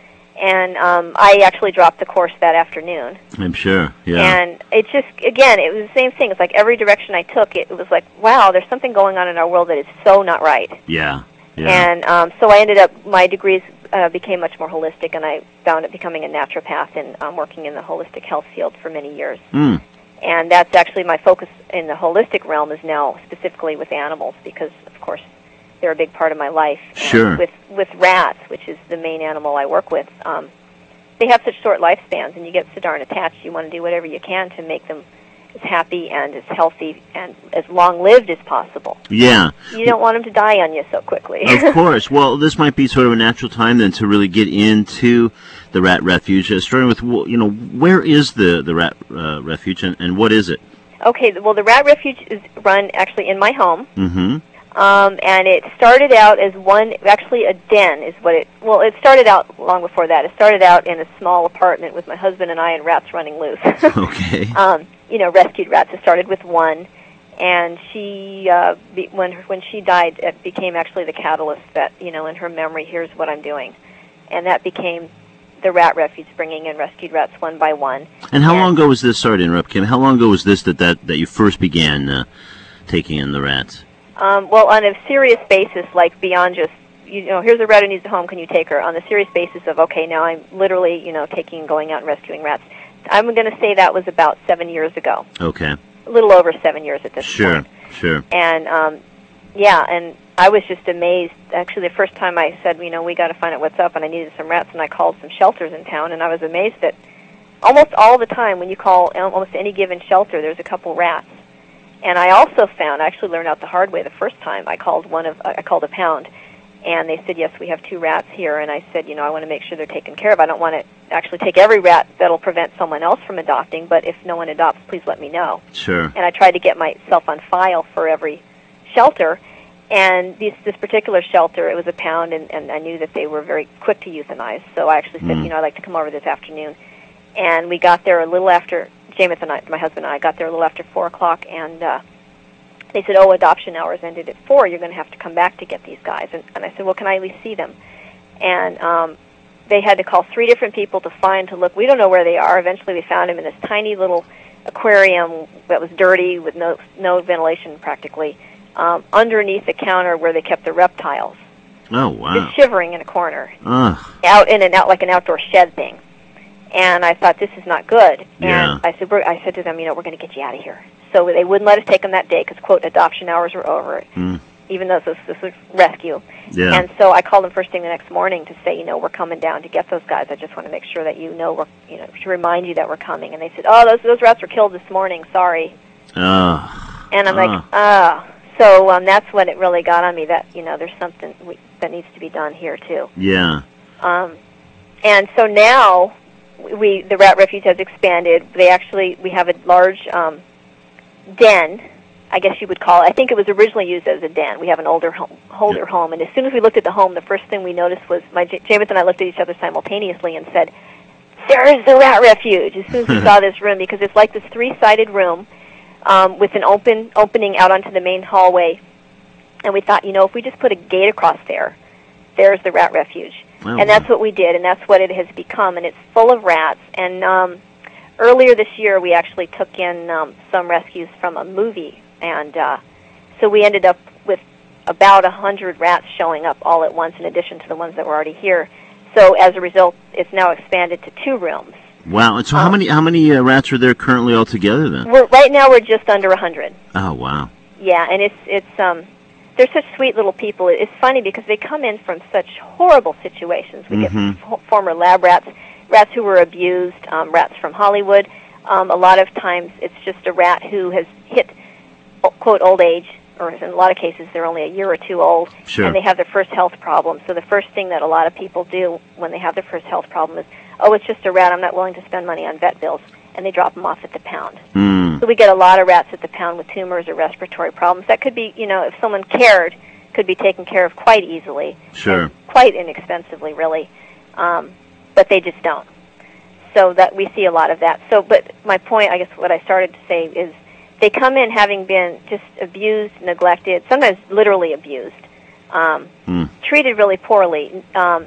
And um, I actually dropped the course that afternoon. I'm sure. Yeah. And it just, again, it was the same thing. It's like every direction I took, it, it was like, wow, there's something going on in our world that is so not right. yeah. Yeah. And um, so I ended up, my degrees uh, became much more holistic, and I found it becoming a naturopath and um, working in the holistic health field for many years. Mm. And that's actually my focus in the holistic realm is now specifically with animals because, of course, they're a big part of my life. And Sure. With with rats, which is the main animal I work with, um, they have such short lifespans, and you get so darn attached. You want to do whatever you can to make them as happy and as healthy and as long-lived as possible. Yeah. You don't want them to die on you so quickly. Of course. Well, this might be sort of a natural time then to really get into the rat refuge. Uh, starting with, you know, where is the the rat uh, refuge, and, and what is it? Okay, well, the rat refuge is run actually in my home. Mm-hmm. Um, and it started out as one, actually a den is what it, well, it started out long before that. It started out in a small apartment with my husband and I and rats running loose. Okay. um, you know, rescued rats. It started with one, and she, uh, be, when when she died, it became actually the catalyst that, you know, in her memory, here's what I'm doing. And that became the rat refuge, bringing in rescued rats one by one. And how And- long ago was this? Sorry to interrupt, Kim. How long ago was this that that, that you first began uh, taking in the rats? Um, well, on a serious basis, like beyond just, you know, here's a rat who needs a home, can you take her? On the serious basis of, okay, now I'm literally, you know, taking and going out and rescuing rats. I'm going to say that was about seven years ago. Okay. A little over seven years at this Sure, point. sure. And, um, yeah, and I was just amazed. Actually, the first time I said, you know, we got to find out what's up, and I needed some rats, and I called some shelters in town, and I was amazed that almost all the time when you call almost any given shelter, there's a couple rats. And I also found, I actually learned out the hard way the first time. I called one of, I called a pound, and they said, yes, we have two rats here. And I said, you know, I want to make sure they're taken care of. I don't want to actually take every rat that'll prevent someone else from adopting, but if no one adopts, please let me know. Sure. And I tried to get myself on file for every shelter. And this, this particular shelter, it was a pound, and, and I knew that they were very quick to euthanize. So I actually said, Mm. you know, I'd like to come over this afternoon. And we got there a little after, Jameis and I, my husband and I, got there a little after four o'clock, and uh, they said, oh, adoption hours ended at four. You're going to have to come back to get these guys. And, and I said, well, can I at least see them? And um, they had to call three different people to find, to look. We don't know where they are. Eventually we found them in this tiny little aquarium that was dirty with no no ventilation practically, um, underneath the counter where they kept the reptiles. Oh, wow. Just shivering in a corner, Ugh. out in and out like an outdoor shed thing. And I thought, this is not good. Yeah. And I said, we're, I said to them, you know, we're going to get you out of here. So they wouldn't let us take them that day because, quote, adoption hours were over, Mm. even though this, this was rescue. Yeah. And so I called them first thing the next morning to say, you know, we're coming down to get those guys. I just want to make sure that you know, we're, you know, to remind you that we're coming. And they said, oh, those those rats were killed this morning. Sorry. Ugh. And I'm Ah. like, ah. So um, that's when it really got on me that, you know, there's something we, that needs to be done here too. Yeah. Um, and so now we the rat refuge has expanded. They actually we have a large um, den, I guess you would call it. I think it was originally used as a den. We have an older home, older Yeah. home, and as soon as we looked at the home, the first thing we noticed was my J- Jameis and I looked at each other simultaneously and said, "There's the rat refuge." As soon as we saw this room, because it's like this three-sided room um, with an open opening out onto the main hallway, and we thought, you know, if we just put a gate across there, there's the rat refuge. Oh, And that's what we did, and that's what it has become, and it's full of rats. And um, earlier this year, we actually took in um, some rescues from a movie, and uh, so we ended up with about a hundred rats showing up all at once, in addition to the ones that were already here. So as a result, it's now expanded to two rooms. Wow. And so how Um, many how many uh, rats are there currently altogether then? We're, right now, we're just under a hundred. Oh, wow. Yeah, and it's it's um, they're such sweet little people. It's funny because they come in from such horrible situations. We Mhm. get f- former lab rats, rats who were abused, um, rats from Hollywood. Um, a lot of times, it's just a rat who has hit o- quote old age, or in a lot of cases, they're only a year or two old, Sure. and they have their first health problem. So the first thing that a lot of people do when they have their first health problem is, oh, it's just a rat. I'm not willing to spend money on vet bills, and they drop them off at the pound. Mm. So we get a lot of rats at the pound with tumors or respiratory problems. That could be, you know, if someone cared, could be taken care of quite easily. Sure. And quite inexpensively, really. Um, but they just don't. So that we see a lot of that. So, but my point, I guess what I started to say is they come in having been just abused, neglected, sometimes literally abused, um, Mm. treated really poorly. Um,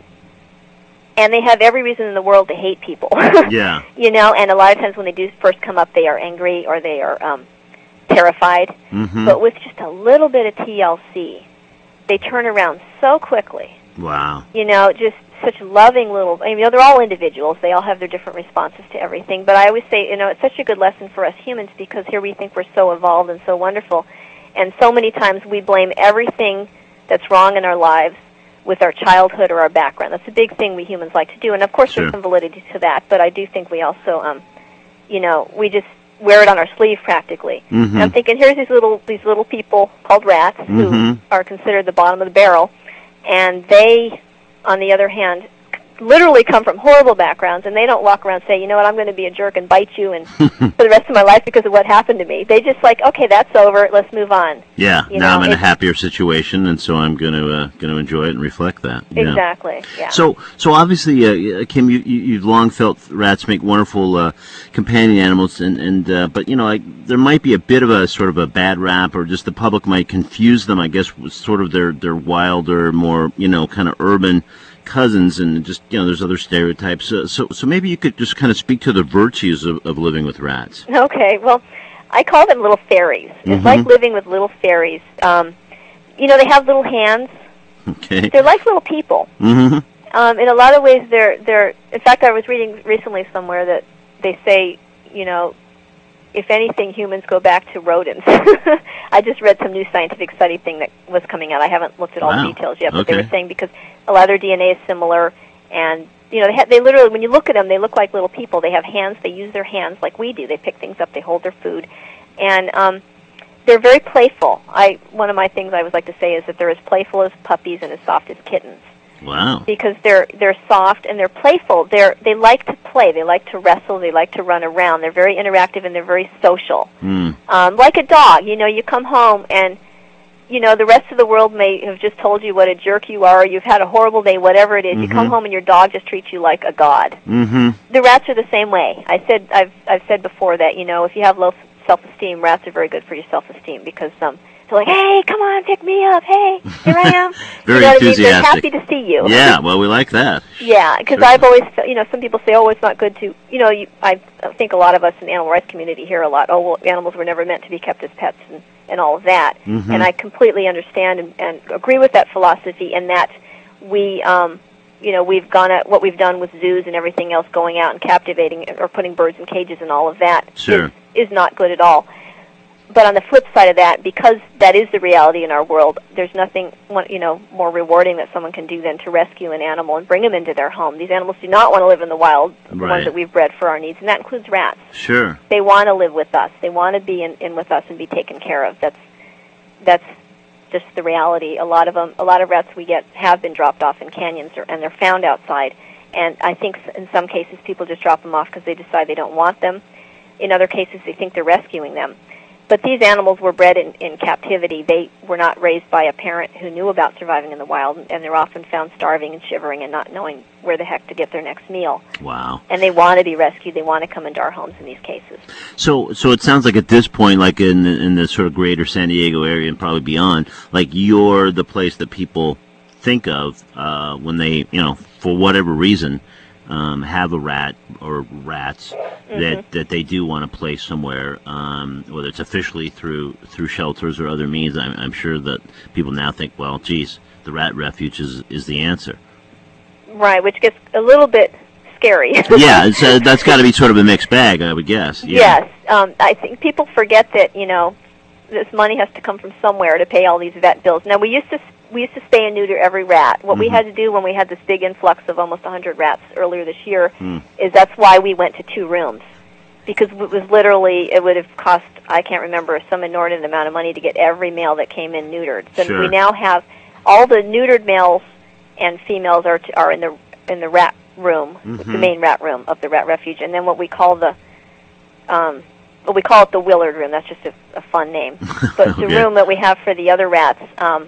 and they have every reason in the world to hate people. Yeah. You know, and a lot of times when they do first come up, they are angry or they are um, terrified. Mm-hmm. But with just a little bit of T L C, they turn around so quickly. Wow. You know, just such loving little, I mean, you know, they're all individuals. They all have their different responses to everything. But I always say, you know, it's such a good lesson for us humans because here we think we're so evolved and so wonderful. And so many times we blame everything that's wrong in our lives with our childhood or our background. That's a big thing we humans like to do. And, of course, Sure. there's some validity to that. But I do think we also, um, you know, we just wear it on our sleeve practically. Mhm. And I'm thinking, here's these little these little people called rats who Mhm. are considered the bottom of the barrel. And they, on the other hand, literally come from horrible backgrounds, and they don't walk around and say, you know what, I'm going to be a jerk and bite you and for the rest of my life because of what happened to me. They just like, okay, that's over, let's move on. Yeah. You now know, I'm in a it's- happier situation, and so I'm going to uh, going to enjoy it and reflect that. Yeah. Exactly, yeah. So, so obviously, uh, Kim, you, you, you've long felt rats make wonderful uh, companion animals, and, and uh, but you know, like, there might be a bit of a sort of a bad rap, or just the public might confuse them, I guess, with sort of their their wilder, more you know, kind of urban cousins, and just you know, there's other stereotypes. Uh, so, so maybe you could just kind of speak to the virtues of, of living with rats. Okay, well, I call them little fairies. It's Mhm. like living with little fairies. Um, you know, they have little hands. Okay. They're like little people. Mm-hmm. Um, in a lot of ways, they're they're. In fact, I was reading recently somewhere that they say, you know, if anything, humans go back to rodents. I just read some new scientific study thing that was coming out. I haven't looked at all Wow. the details yet, but they Okay. were saying because a lot of their D N A is similar, and you know, they, ha- they literally, when you look at them, they look like little people. They have hands. They use their hands like we do. They pick things up. They hold their food, and um, they're very playful. I one of my things I always like to say is that they're as playful as puppies and as soft as kittens. Wow. Because they're they're soft and they're playful. They're they like to play. They like to wrestle. They like to run around. They're very interactive and they're very social. Mm. Um, like a dog, you know, you come home and you know the rest of the world may have just told you what a jerk you are. Or you've had a horrible day, whatever it is. You come Mhm. home and your dog just treats you like a god. Mm-hmm. The rats are the same way. I said I've I've said before that you know if you have low self-esteem, rats are very good for your self-esteem because um. They're like, hey, come on, pick me up. Hey, here I am. Very you know what I mean? enthusiastic. They're happy to see you. Yeah, well, we like that. Yeah, because Sure. I've always, fe- you know, some people say, oh, it's not good to, you know, you, I think a lot of us in the animal rights community hear a lot, oh, well, animals were never meant to be kept as pets and, and all of that. Mhm. And I completely understand and, and agree with that philosophy and that we, um, you know, we've gone at what we've done with zoos and everything else, going out and captivating or putting birds in cages and all of that Sure. is, is not good at all. But on the flip side of that, because that is the reality in our world, there's nothing, you know, more rewarding that someone can do than to rescue an animal and bring them into their home. These animals do not want to live in the wild, the Right. ones that we've bred for our needs, and that includes rats. Sure. They want to live with us. They want to be in, in with us and be taken care of. That's that's just the reality. A lot of them, a lot of rats we get have been dropped off in canyons, or, and they're found outside. And I think s- in some cases people just drop them off because they decide they don't want them. In other cases, they think they're rescuing them. But these animals were bred in, in captivity. They were not raised by a parent who knew about surviving in the wild, and they're often found starving and shivering and not knowing where the heck to get their next meal. Wow. And they want to be rescued. They want to come into our homes in these cases. So, so it sounds like at this point, like in the, in the sort of greater San Diego area and probably beyond, like you're the place that people think of uh, when they, you know, for whatever reason, um, have a rat or rats Mm-hmm. that, that they do want to place somewhere, um, whether it's officially through through shelters or other means. I'm, I'm sure that people now think, well, geez, the rat refuge is, is the answer. Right, which gets a little bit scary. Yeah, it's, uh, that's got to be sort of a mixed bag, I would guess. Yeah. Yes. Um, I think people forget that, you know, this money has to come from somewhere to pay all these vet bills. Now, we used to we used to spay and neuter every rat. What we Mhm. had to do when we had this big influx of almost one hundred rats earlier this year Hmm. is that's why we went to two rooms. Because it was literally, it would have cost, I can't remember, some inordinate amount of money to get every male that came in neutered. So Sure. we now have all the neutered males and females are to, are in the in the rat room, the Mhm. main rat room of the rat refuge, and then what we call the um, well, we call it the Willard room. That's just a, a fun name. But the Okay. room that we have for the other rats um,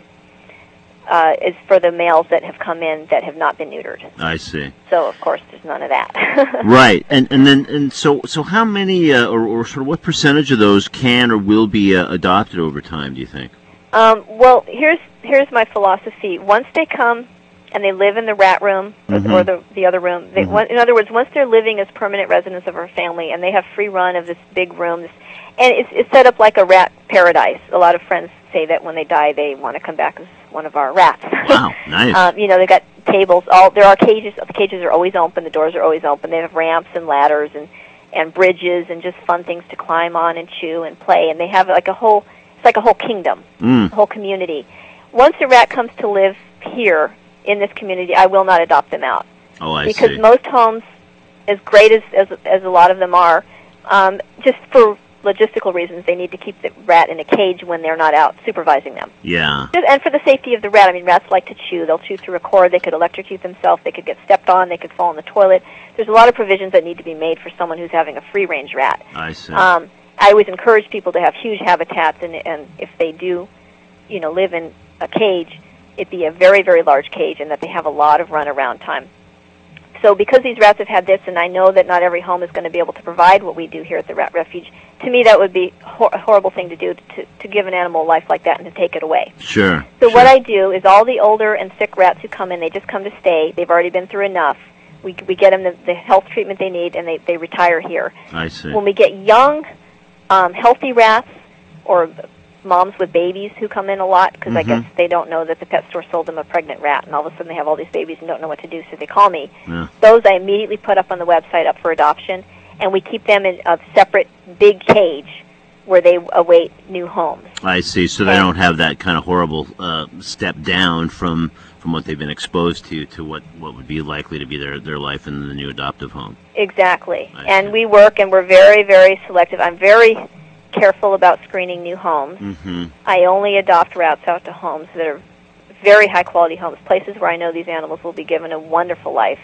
uh, is for the males that have come in that have not been neutered. I see. So of course, there's none of that. Right, and and then and so so how many uh, or, or sort of what percentage of those can or will be uh, adopted over time? Do you think? Um, well, here's here's my philosophy. Once they come and they live in the rat room or, Mhm. or the the other room, they, Mhm. one, in other words, once they're living as permanent residents of our family and they have free run of this big room, this, and it's, it's set up like a rat paradise. A lot of friends say that when they die, they want to come back as one of our rats. Wow, nice. um, you know, they got tables. All there are cages. The cages are always open. The doors are always open. They have ramps and ladders and and bridges and just fun things to climb on and chew and play. And they have like a whole. It's like a whole kingdom, Mm. a whole community. Once a rat comes to live here in this community, I will not adopt them out Oh, I because see. most homes, as great as as, as a lot of them are, um, just for logistical reasons, they need to keep the rat in a cage when they're not out supervising them. Yeah. And for the safety of the rat, I mean, rats like to chew. They'll chew through a cord. They could electrocute themselves. They could get stepped on. They could fall in the toilet. There's a lot of provisions that need to be made for someone who's having a free-range rat. I see. Um, I always encourage people to have huge habitats, and, and if they do, you know, live in a cage, it be a very, very large cage, and that they have a lot of run-around time. So because these rats have had this, and I know that not every home is going to be able to provide what we do here at the Rat Refuge, to me that would be hor- a horrible thing to do, to, to give an animal a life like that and to take it away. Sure. So sure. what I do is all the older and sick rats who come in, they just come to stay. They've already been through enough. We we get them the, the health treatment they need, and they, they retire here. I see. When we get young um, healthy rats or moms with babies who come in a lot because I Mhm. guess they don't know that the pet store sold them a pregnant rat, and all of a sudden they have all these babies and don't know what to do, so they call me. Yeah. Those I immediately put up on the website up for adoption, and we keep them in a separate big cage where they await new homes. I see. So they And- don't have that kind of horrible uh, step down from from what they've been exposed to to what, what would be likely to be their, their life in the new adoptive home. Exactly. I And see. we work, and we're very, very selective. I'm very careful about screening new homes. Mm-hmm. I only adopt rats out to homes that are very high-quality homes, places where I know these animals will be given a wonderful life,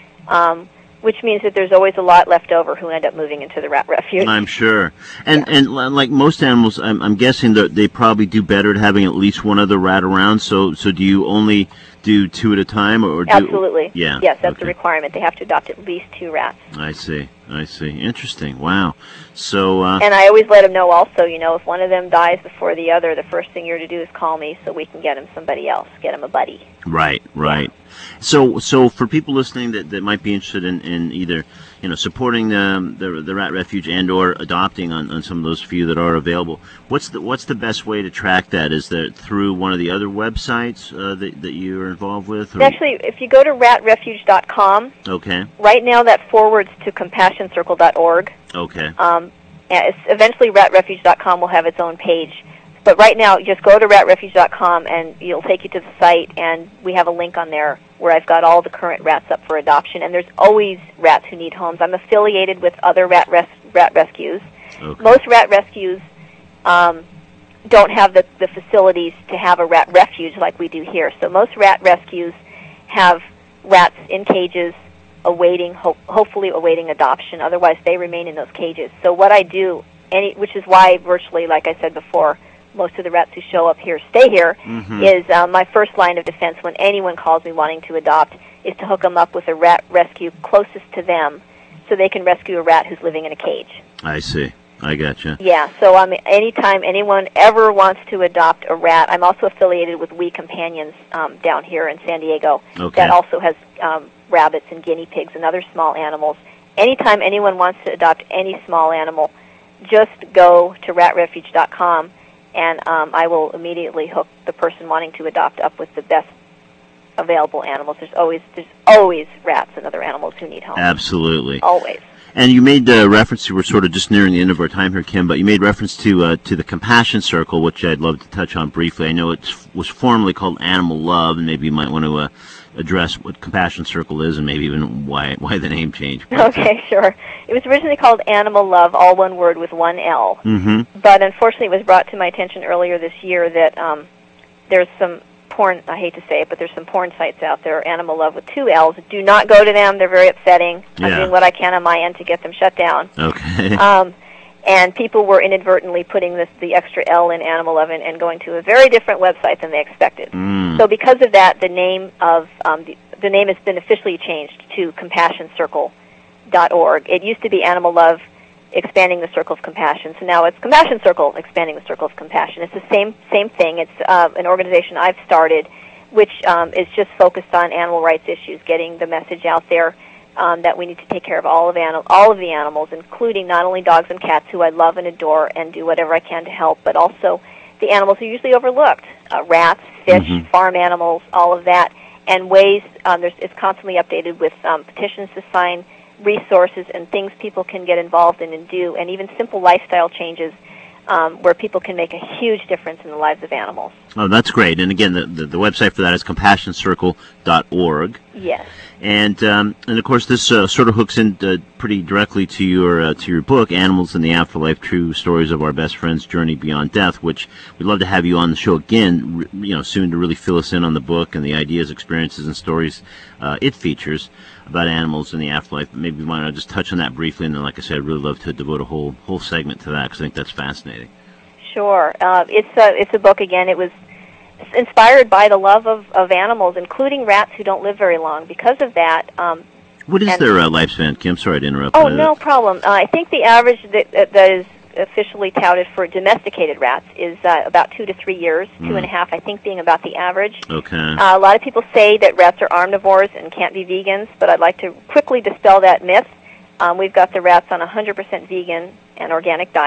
um, which means that there's always a lot left over who end up moving into the rat refuge. I'm sure. And and li- like most animals, I'm, I'm guessing that they probably do better at having at least one other rat around. So so do you only do two at a time, or do Absolutely. Yeah. Yes, that's okay. a requirement. They have to adopt at least two rats. I see. I see. Interesting. Wow. So uh, And I always let them know also, you know, if one of them dies before the other, the first thing you're to do is call me so we can get him somebody else, get him a buddy. right, right. So so for people listening that, that might be interested in, in either you know supporting the, the the rat refuge and or adopting on, on some of those few that are available, what's the what's the best way to track that? Is that through one of the other websites uh, that that you are involved with? Or? Actually, if you go to rat refuge dot com, Okay. right now that forwards to compassion circle dot org. Okay. Um, and it's, eventually rat refuge dot com will have its own page. But right now, just go to rat refuge dot com and it'll take you to the site, and we have a link on there where I've got all the current rats up for adoption, and there's always rats who need homes. I'm affiliated with other rat, res- rat rescues. Okay. Most rat rescues um, don't have the, the facilities to have a rat refuge like we do here. So most rat rescues have rats in cages awaiting, ho- hopefully awaiting adoption. Otherwise, they remain in those cages. So what I do, any, which is why virtually, like I said before, most of the rats who show up here stay here, Mhm. is uh, my first line of defense when anyone calls me wanting to adopt is to hook them up with a rat rescue closest to them so they can rescue a rat who's living in a cage. I see. I gotcha. Yeah, so um, anytime anyone ever wants to adopt a rat, I'm also affiliated with We Companions um, down here in San Diego. Okay. That also has um, rabbits and guinea pigs and other small animals. Anytime anyone wants to adopt any small animal, just go to rat refuge dot com, and um, I will immediately hook the person wanting to adopt up with the best available animals. There's always there's always rats and other animals who need homes. Absolutely. Always. And you made the reference, we're sort of just nearing the end of our time here, Kim, but you made reference to uh, to the Compassion Circle, which I'd love to touch on briefly. I know it was formerly called Animal Love, and maybe you might want to uh, address what Compassion Circle is and maybe even why why the name change. Okay, sure. It was originally called Animal Love, all one word with one L. Mm-hmm. But unfortunately, it was brought to my attention earlier this year that um, there's some porn, I hate to say it, but there's some porn sites out there, Animal Love with two L's. Do not go to them. They're very upsetting. I'm Yeah. doing what I can on my end to get them shut down. Okay. Um, and people were inadvertently putting this, the extra L in Animal Love and, and going to a very different website than they expected. Mm. So because of that, the name of um, the, the name has been officially changed to compassion circle dot org. It used to be Animal Love Expanding the Circle of Compassion, so now it's Compassion Circle Expanding the Circle of Compassion. It's the same same thing. It's uh, an organization I've started, which um, is just focused on animal rights issues, getting the message out there um, that we need to take care of all of anim- all of the animals, including not only dogs and cats, who I love and adore and do whatever I can to help, but also the animals who are usually overlooked: uh, rats, fish, Mhm. farm animals, all of that, and ways. Um, there's, it's constantly updated with um, petitions to sign, resources and things people can get involved in and do, and even simple lifestyle changes um, where people can make a huge difference in the lives of animals. Oh, that's great. And again, the, the, the website for that is compassion circle dot org. Yes. And um, and of course, this uh, sort of hooks in uh, pretty directly to your uh, to your book, Animals in the Afterlife: True Stories of Our Best Friends' Journey Beyond Death, which we'd love to have you on the show again, re- you know, soon to really fill us in on the book and the ideas, experiences, and stories uh, it features about animals in the afterlife. Maybe you want to just touch on that briefly, and then, like I said, I'd really love to devote a whole whole segment to that because I think that's fascinating. Sure. Uh, it's a it's a book again. It was inspired by the love of, of animals, including rats who don't live very long. Because of that. Um, What is and- their uh, lifespan, Kim? Sorry to interrupt. Oh, Uh, no problem. Uh, I think the average that, that that is officially touted for domesticated rats is uh, about two to three years, two Mm. and a half, I think, being about the average. Okay. Uh, a lot of people say that rats are omnivores and can't be vegans, but I'd like to quickly dispel that myth. Um, we've got the rats on a one hundred percent vegan and organic diet,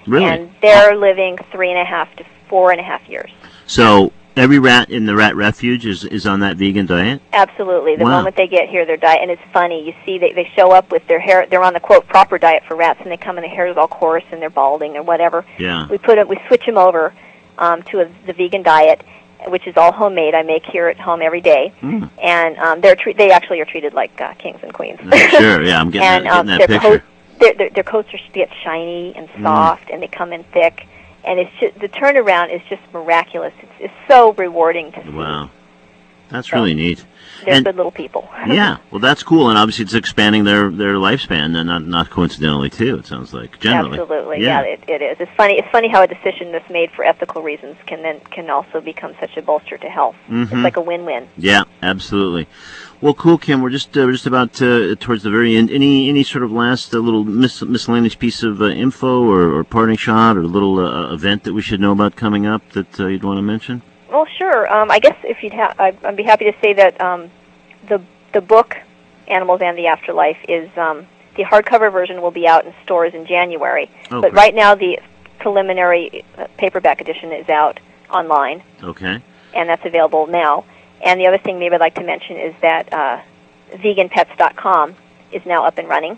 Really? And they're living three and a half to four and a half years. So every rat in the rat refuge is, is on that vegan diet? Absolutely. The Wow. moment they get here, their diet, and it's funny. You see, they they show up with their hair. They're on the quote proper diet for rats, and they come and their hair is all coarse and they're balding or whatever. Yeah. We put it. We switch them over um, to a, the vegan diet, which is all homemade. I make here at home every day, Mm. and um, they're tre- they actually are treated like uh, kings and queens. Sure, yeah, I'm getting, and that, um, getting that their picture. coat, their, their, their coats are get shiny and soft, and they come in thick. And it's just, the turnaround is just miraculous. It's, it's so rewarding to see. Wow. That's So, really neat. They're And- good little people. Yeah, well, that's cool, and obviously it's expanding their, their lifespan, and not not coincidentally too. It sounds like generally. Absolutely, Yeah. yeah, it, it is. It's funny. It's funny how a decision that's made for ethical reasons can then can also become such a bolster to health. It's Mhm. like a win-win. Yeah, absolutely. Well, cool, Kim. We're just uh, we're just about uh, towards the very end. Any any sort of last uh, little mis- miscellaneous piece of uh, info or, or parting shot or a little uh, event that we should know about coming up that uh, you'd want to mention? Well, sure. Um, I guess if you'd ha- I'd, I'd be happy to say that um, the the book Animals and the Afterlife is um, the hardcover version will be out in stores in January. Oh, but great. right now the preliminary uh, paperback edition is out online, Okay. and that's available now. And the other thing maybe I'd like to mention is that uh, vegan pets dot com is now up and running,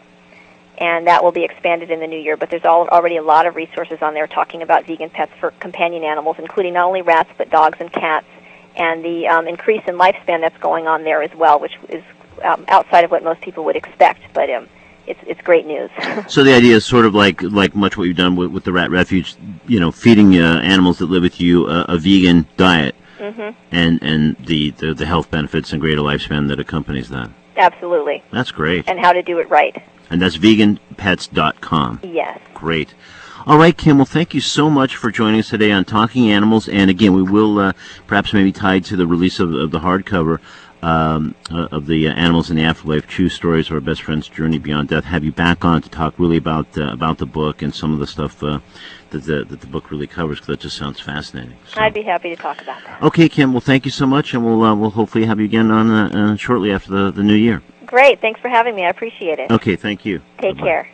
and that will be expanded in the new year. But there's all, already a lot of resources on there talking about vegan pets for companion animals, including not only rats but dogs and cats, and the um, increase in lifespan that's going on there as well, which is um, outside of what most people would expect. But um, it's it's great news. So the idea is sort of like like much what you've done with, with the Rat Refuge, you know, feeding uh, animals that live with you uh, a vegan diet, hmm and and the, the the health benefits and greater lifespan that accompanies that. Absolutely, That's great. and how to do it right. And that's vegan pets dot com. Yes. Great. All right, Kim. Well, thank you so much for joining us today on Talking Animals. And again, we will uh, perhaps maybe tied to the release of, of the hardcover um, uh, of the uh, Animals in the Afterlife: True Stories of Our Best Friend's Journey Beyond Death. Have you back on to talk really about uh, about the book and some of the stuff uh, that the that the book really covers, because that just sounds fascinating. So. I'd be happy to talk about that. Okay, Kim. Well, thank you so much, and we'll uh, we'll hopefully have you again on uh, uh, shortly after the, the new year. Great. Thanks for having me. I appreciate it. Okay, thank you. Take Bye-bye. care.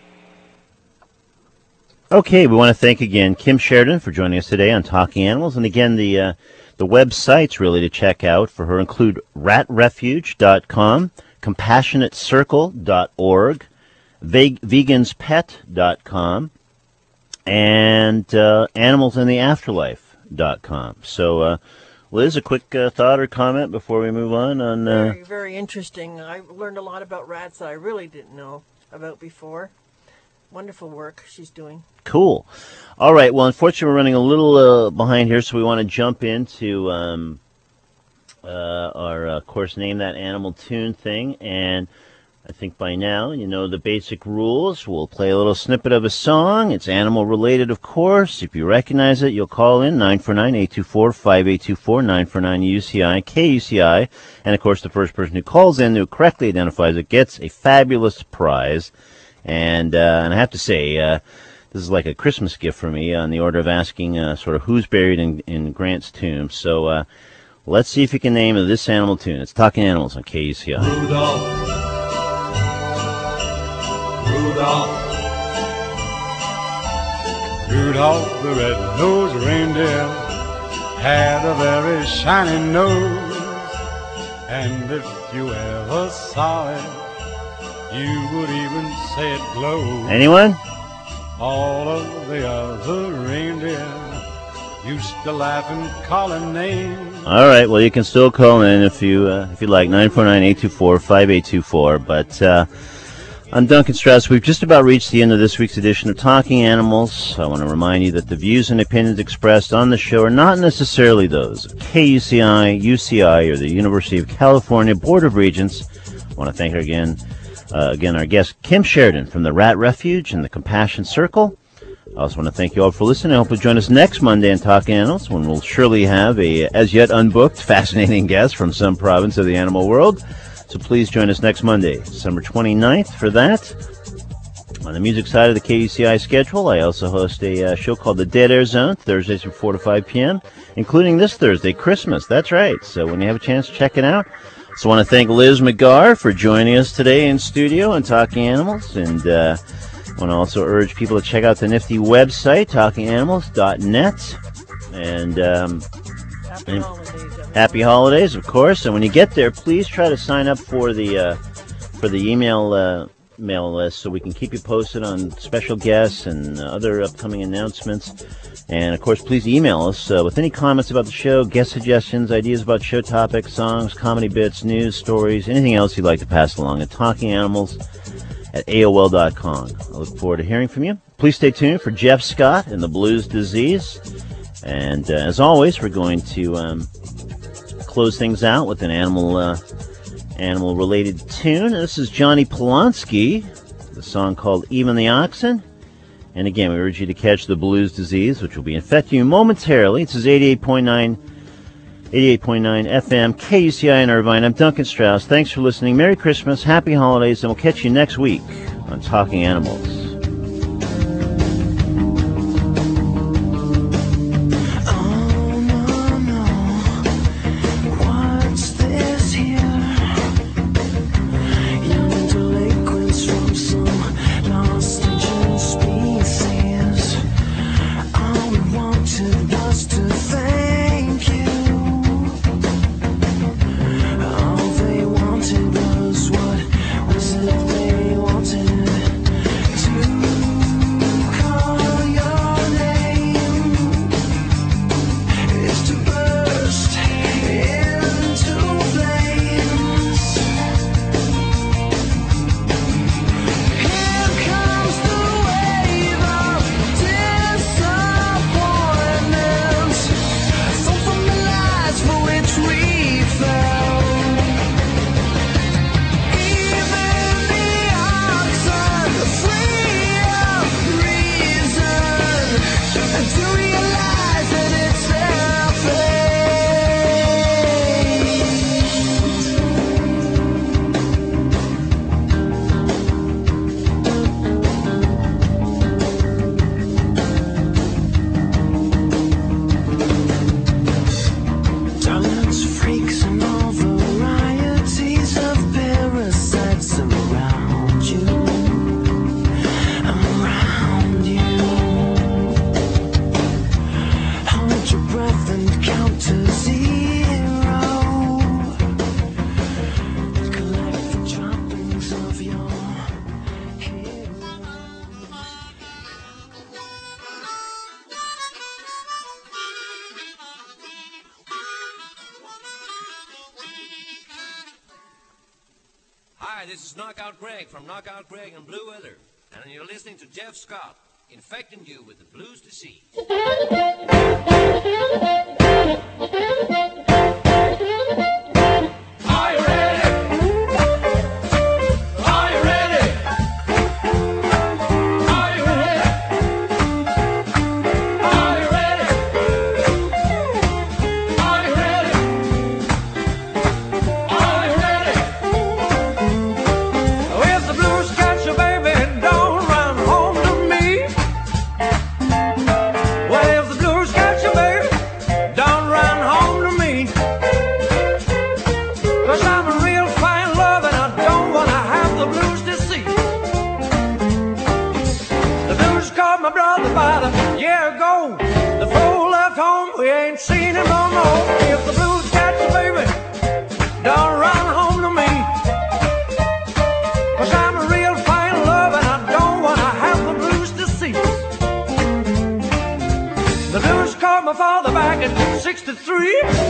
Okay, we want to thank again Kim Sheridan for joining us today on Talking Animals. And again, the uh, the websites really to check out for her include rat refuge dot com, compassionate circle dot org, veg- vegans pet dot com, and uh, animals in the afterlife dot com. So, uh, Liz, a quick uh, thought or comment before we move on? on uh, Very, very interesting. I learned a lot about rats that I really didn't know about before. Wonderful work she's doing. Cool. All right. Well, unfortunately, we're running a little uh, behind here, so we want to jump into um, uh, our, uh, of course, Name That Animal tune thing. And I think by now you know the basic rules. We'll play a little snippet of a song. It's animal-related, of course. If you recognize it, you'll call in nine four nine, eight two four, five eight two four, nine four nine U C I, K U C I. And, of course, the first person who calls in who correctly identifies it gets a fabulous prize. And uh, and I have to say, uh, this is like a Christmas gift for me on the order of asking uh, sort of who's buried in, in Grant's tomb. So uh, let's see if you can name this animal tune. It's Talking Animals on K U C I. Rudolph, Rudolph, Rudolph the red-nosed reindeer had a very shiny nose, and if you ever saw it, you would even say it glowed. Anyone? All of the other reindeer used to laugh and call him names. All right. Well, you can still call in if you uh, if you like, nine four nine, eight two four, five eight two four. But uh, I'm Duncan Strauss. We've just about reached the end of this week's edition of Talking Animals. I want to remind you that the views and opinions expressed on the show are not necessarily those of K U C I, U C I, or the University of California Board of Regents. I want to thank her again. Uh, again, our guest, Kim Sheridan from the Rat Refuge and the Compassion Circle. I also want to thank you all for listening. I hope you'll join us next Monday on Talking Animals, when we'll surely have a as yet unbooked, fascinating guest from some province of the animal world. So please join us next Monday, December twenty-ninth, for that. On the music side of the K U C I schedule, I also host a uh, show called The Dead Air Zone, Thursdays from four to five p.m., including this Thursday, Christmas. That's right. So when you have a chance, check it out. So I want to thank Liz McGarr for joining us today in studio on Talking Animals. And uh, I want to also urge people to check out the nifty website, talking animals dot net. And um, Happy and holidays, everyone. happy holidays, of course. And when you get there, please try to sign up for the uh, for the email uh, mail list so we can keep you posted on special guests and other upcoming announcements. And, of course, please email us uh, with any comments about the show, guest suggestions, ideas about show topics, songs, comedy bits, news, stories, anything else you'd like to pass along at talkinganimals at A O L dot com. I look forward to hearing from you. Please stay tuned for Jeff Scott and the Blues Disease. And, uh, as always, we're going to um, close things out with an animal, uh, animal-related tune. This is Johnny Polonsky, the song called Even the Oxen. And again, we urge you to catch the Blues Disease, which will be infecting you momentarily. This is eighty-eight point nine, eighty-eight point nine F M, K U C I in Irvine. I'm Duncan Strauss. Thanks for listening. Merry Christmas, Happy Holidays, and we'll catch you next week on Talking Animals. Hi, this is Knockout Greg from Knockout Greg and Blue Weather, and you're listening to Jeff Scott, infecting you with the blues disease. Are you ready? Are you ready? Are you ready? Are you ready? Are you ready? Are you ready? If the blues got you, baby, don't run home to me. Well, if the blues got you, baby, don't run home to me. 'Cause I'm a real fine love and I don't wanna have the blues disease. The blues caught my brother about a year ago. The fool left home, we ain't seen him no more. If the blues got you, baby, don't run home to me. 'Cause I'm a real fine love and I don't wanna have the blues disease. The blues caught my father back in sixty-three.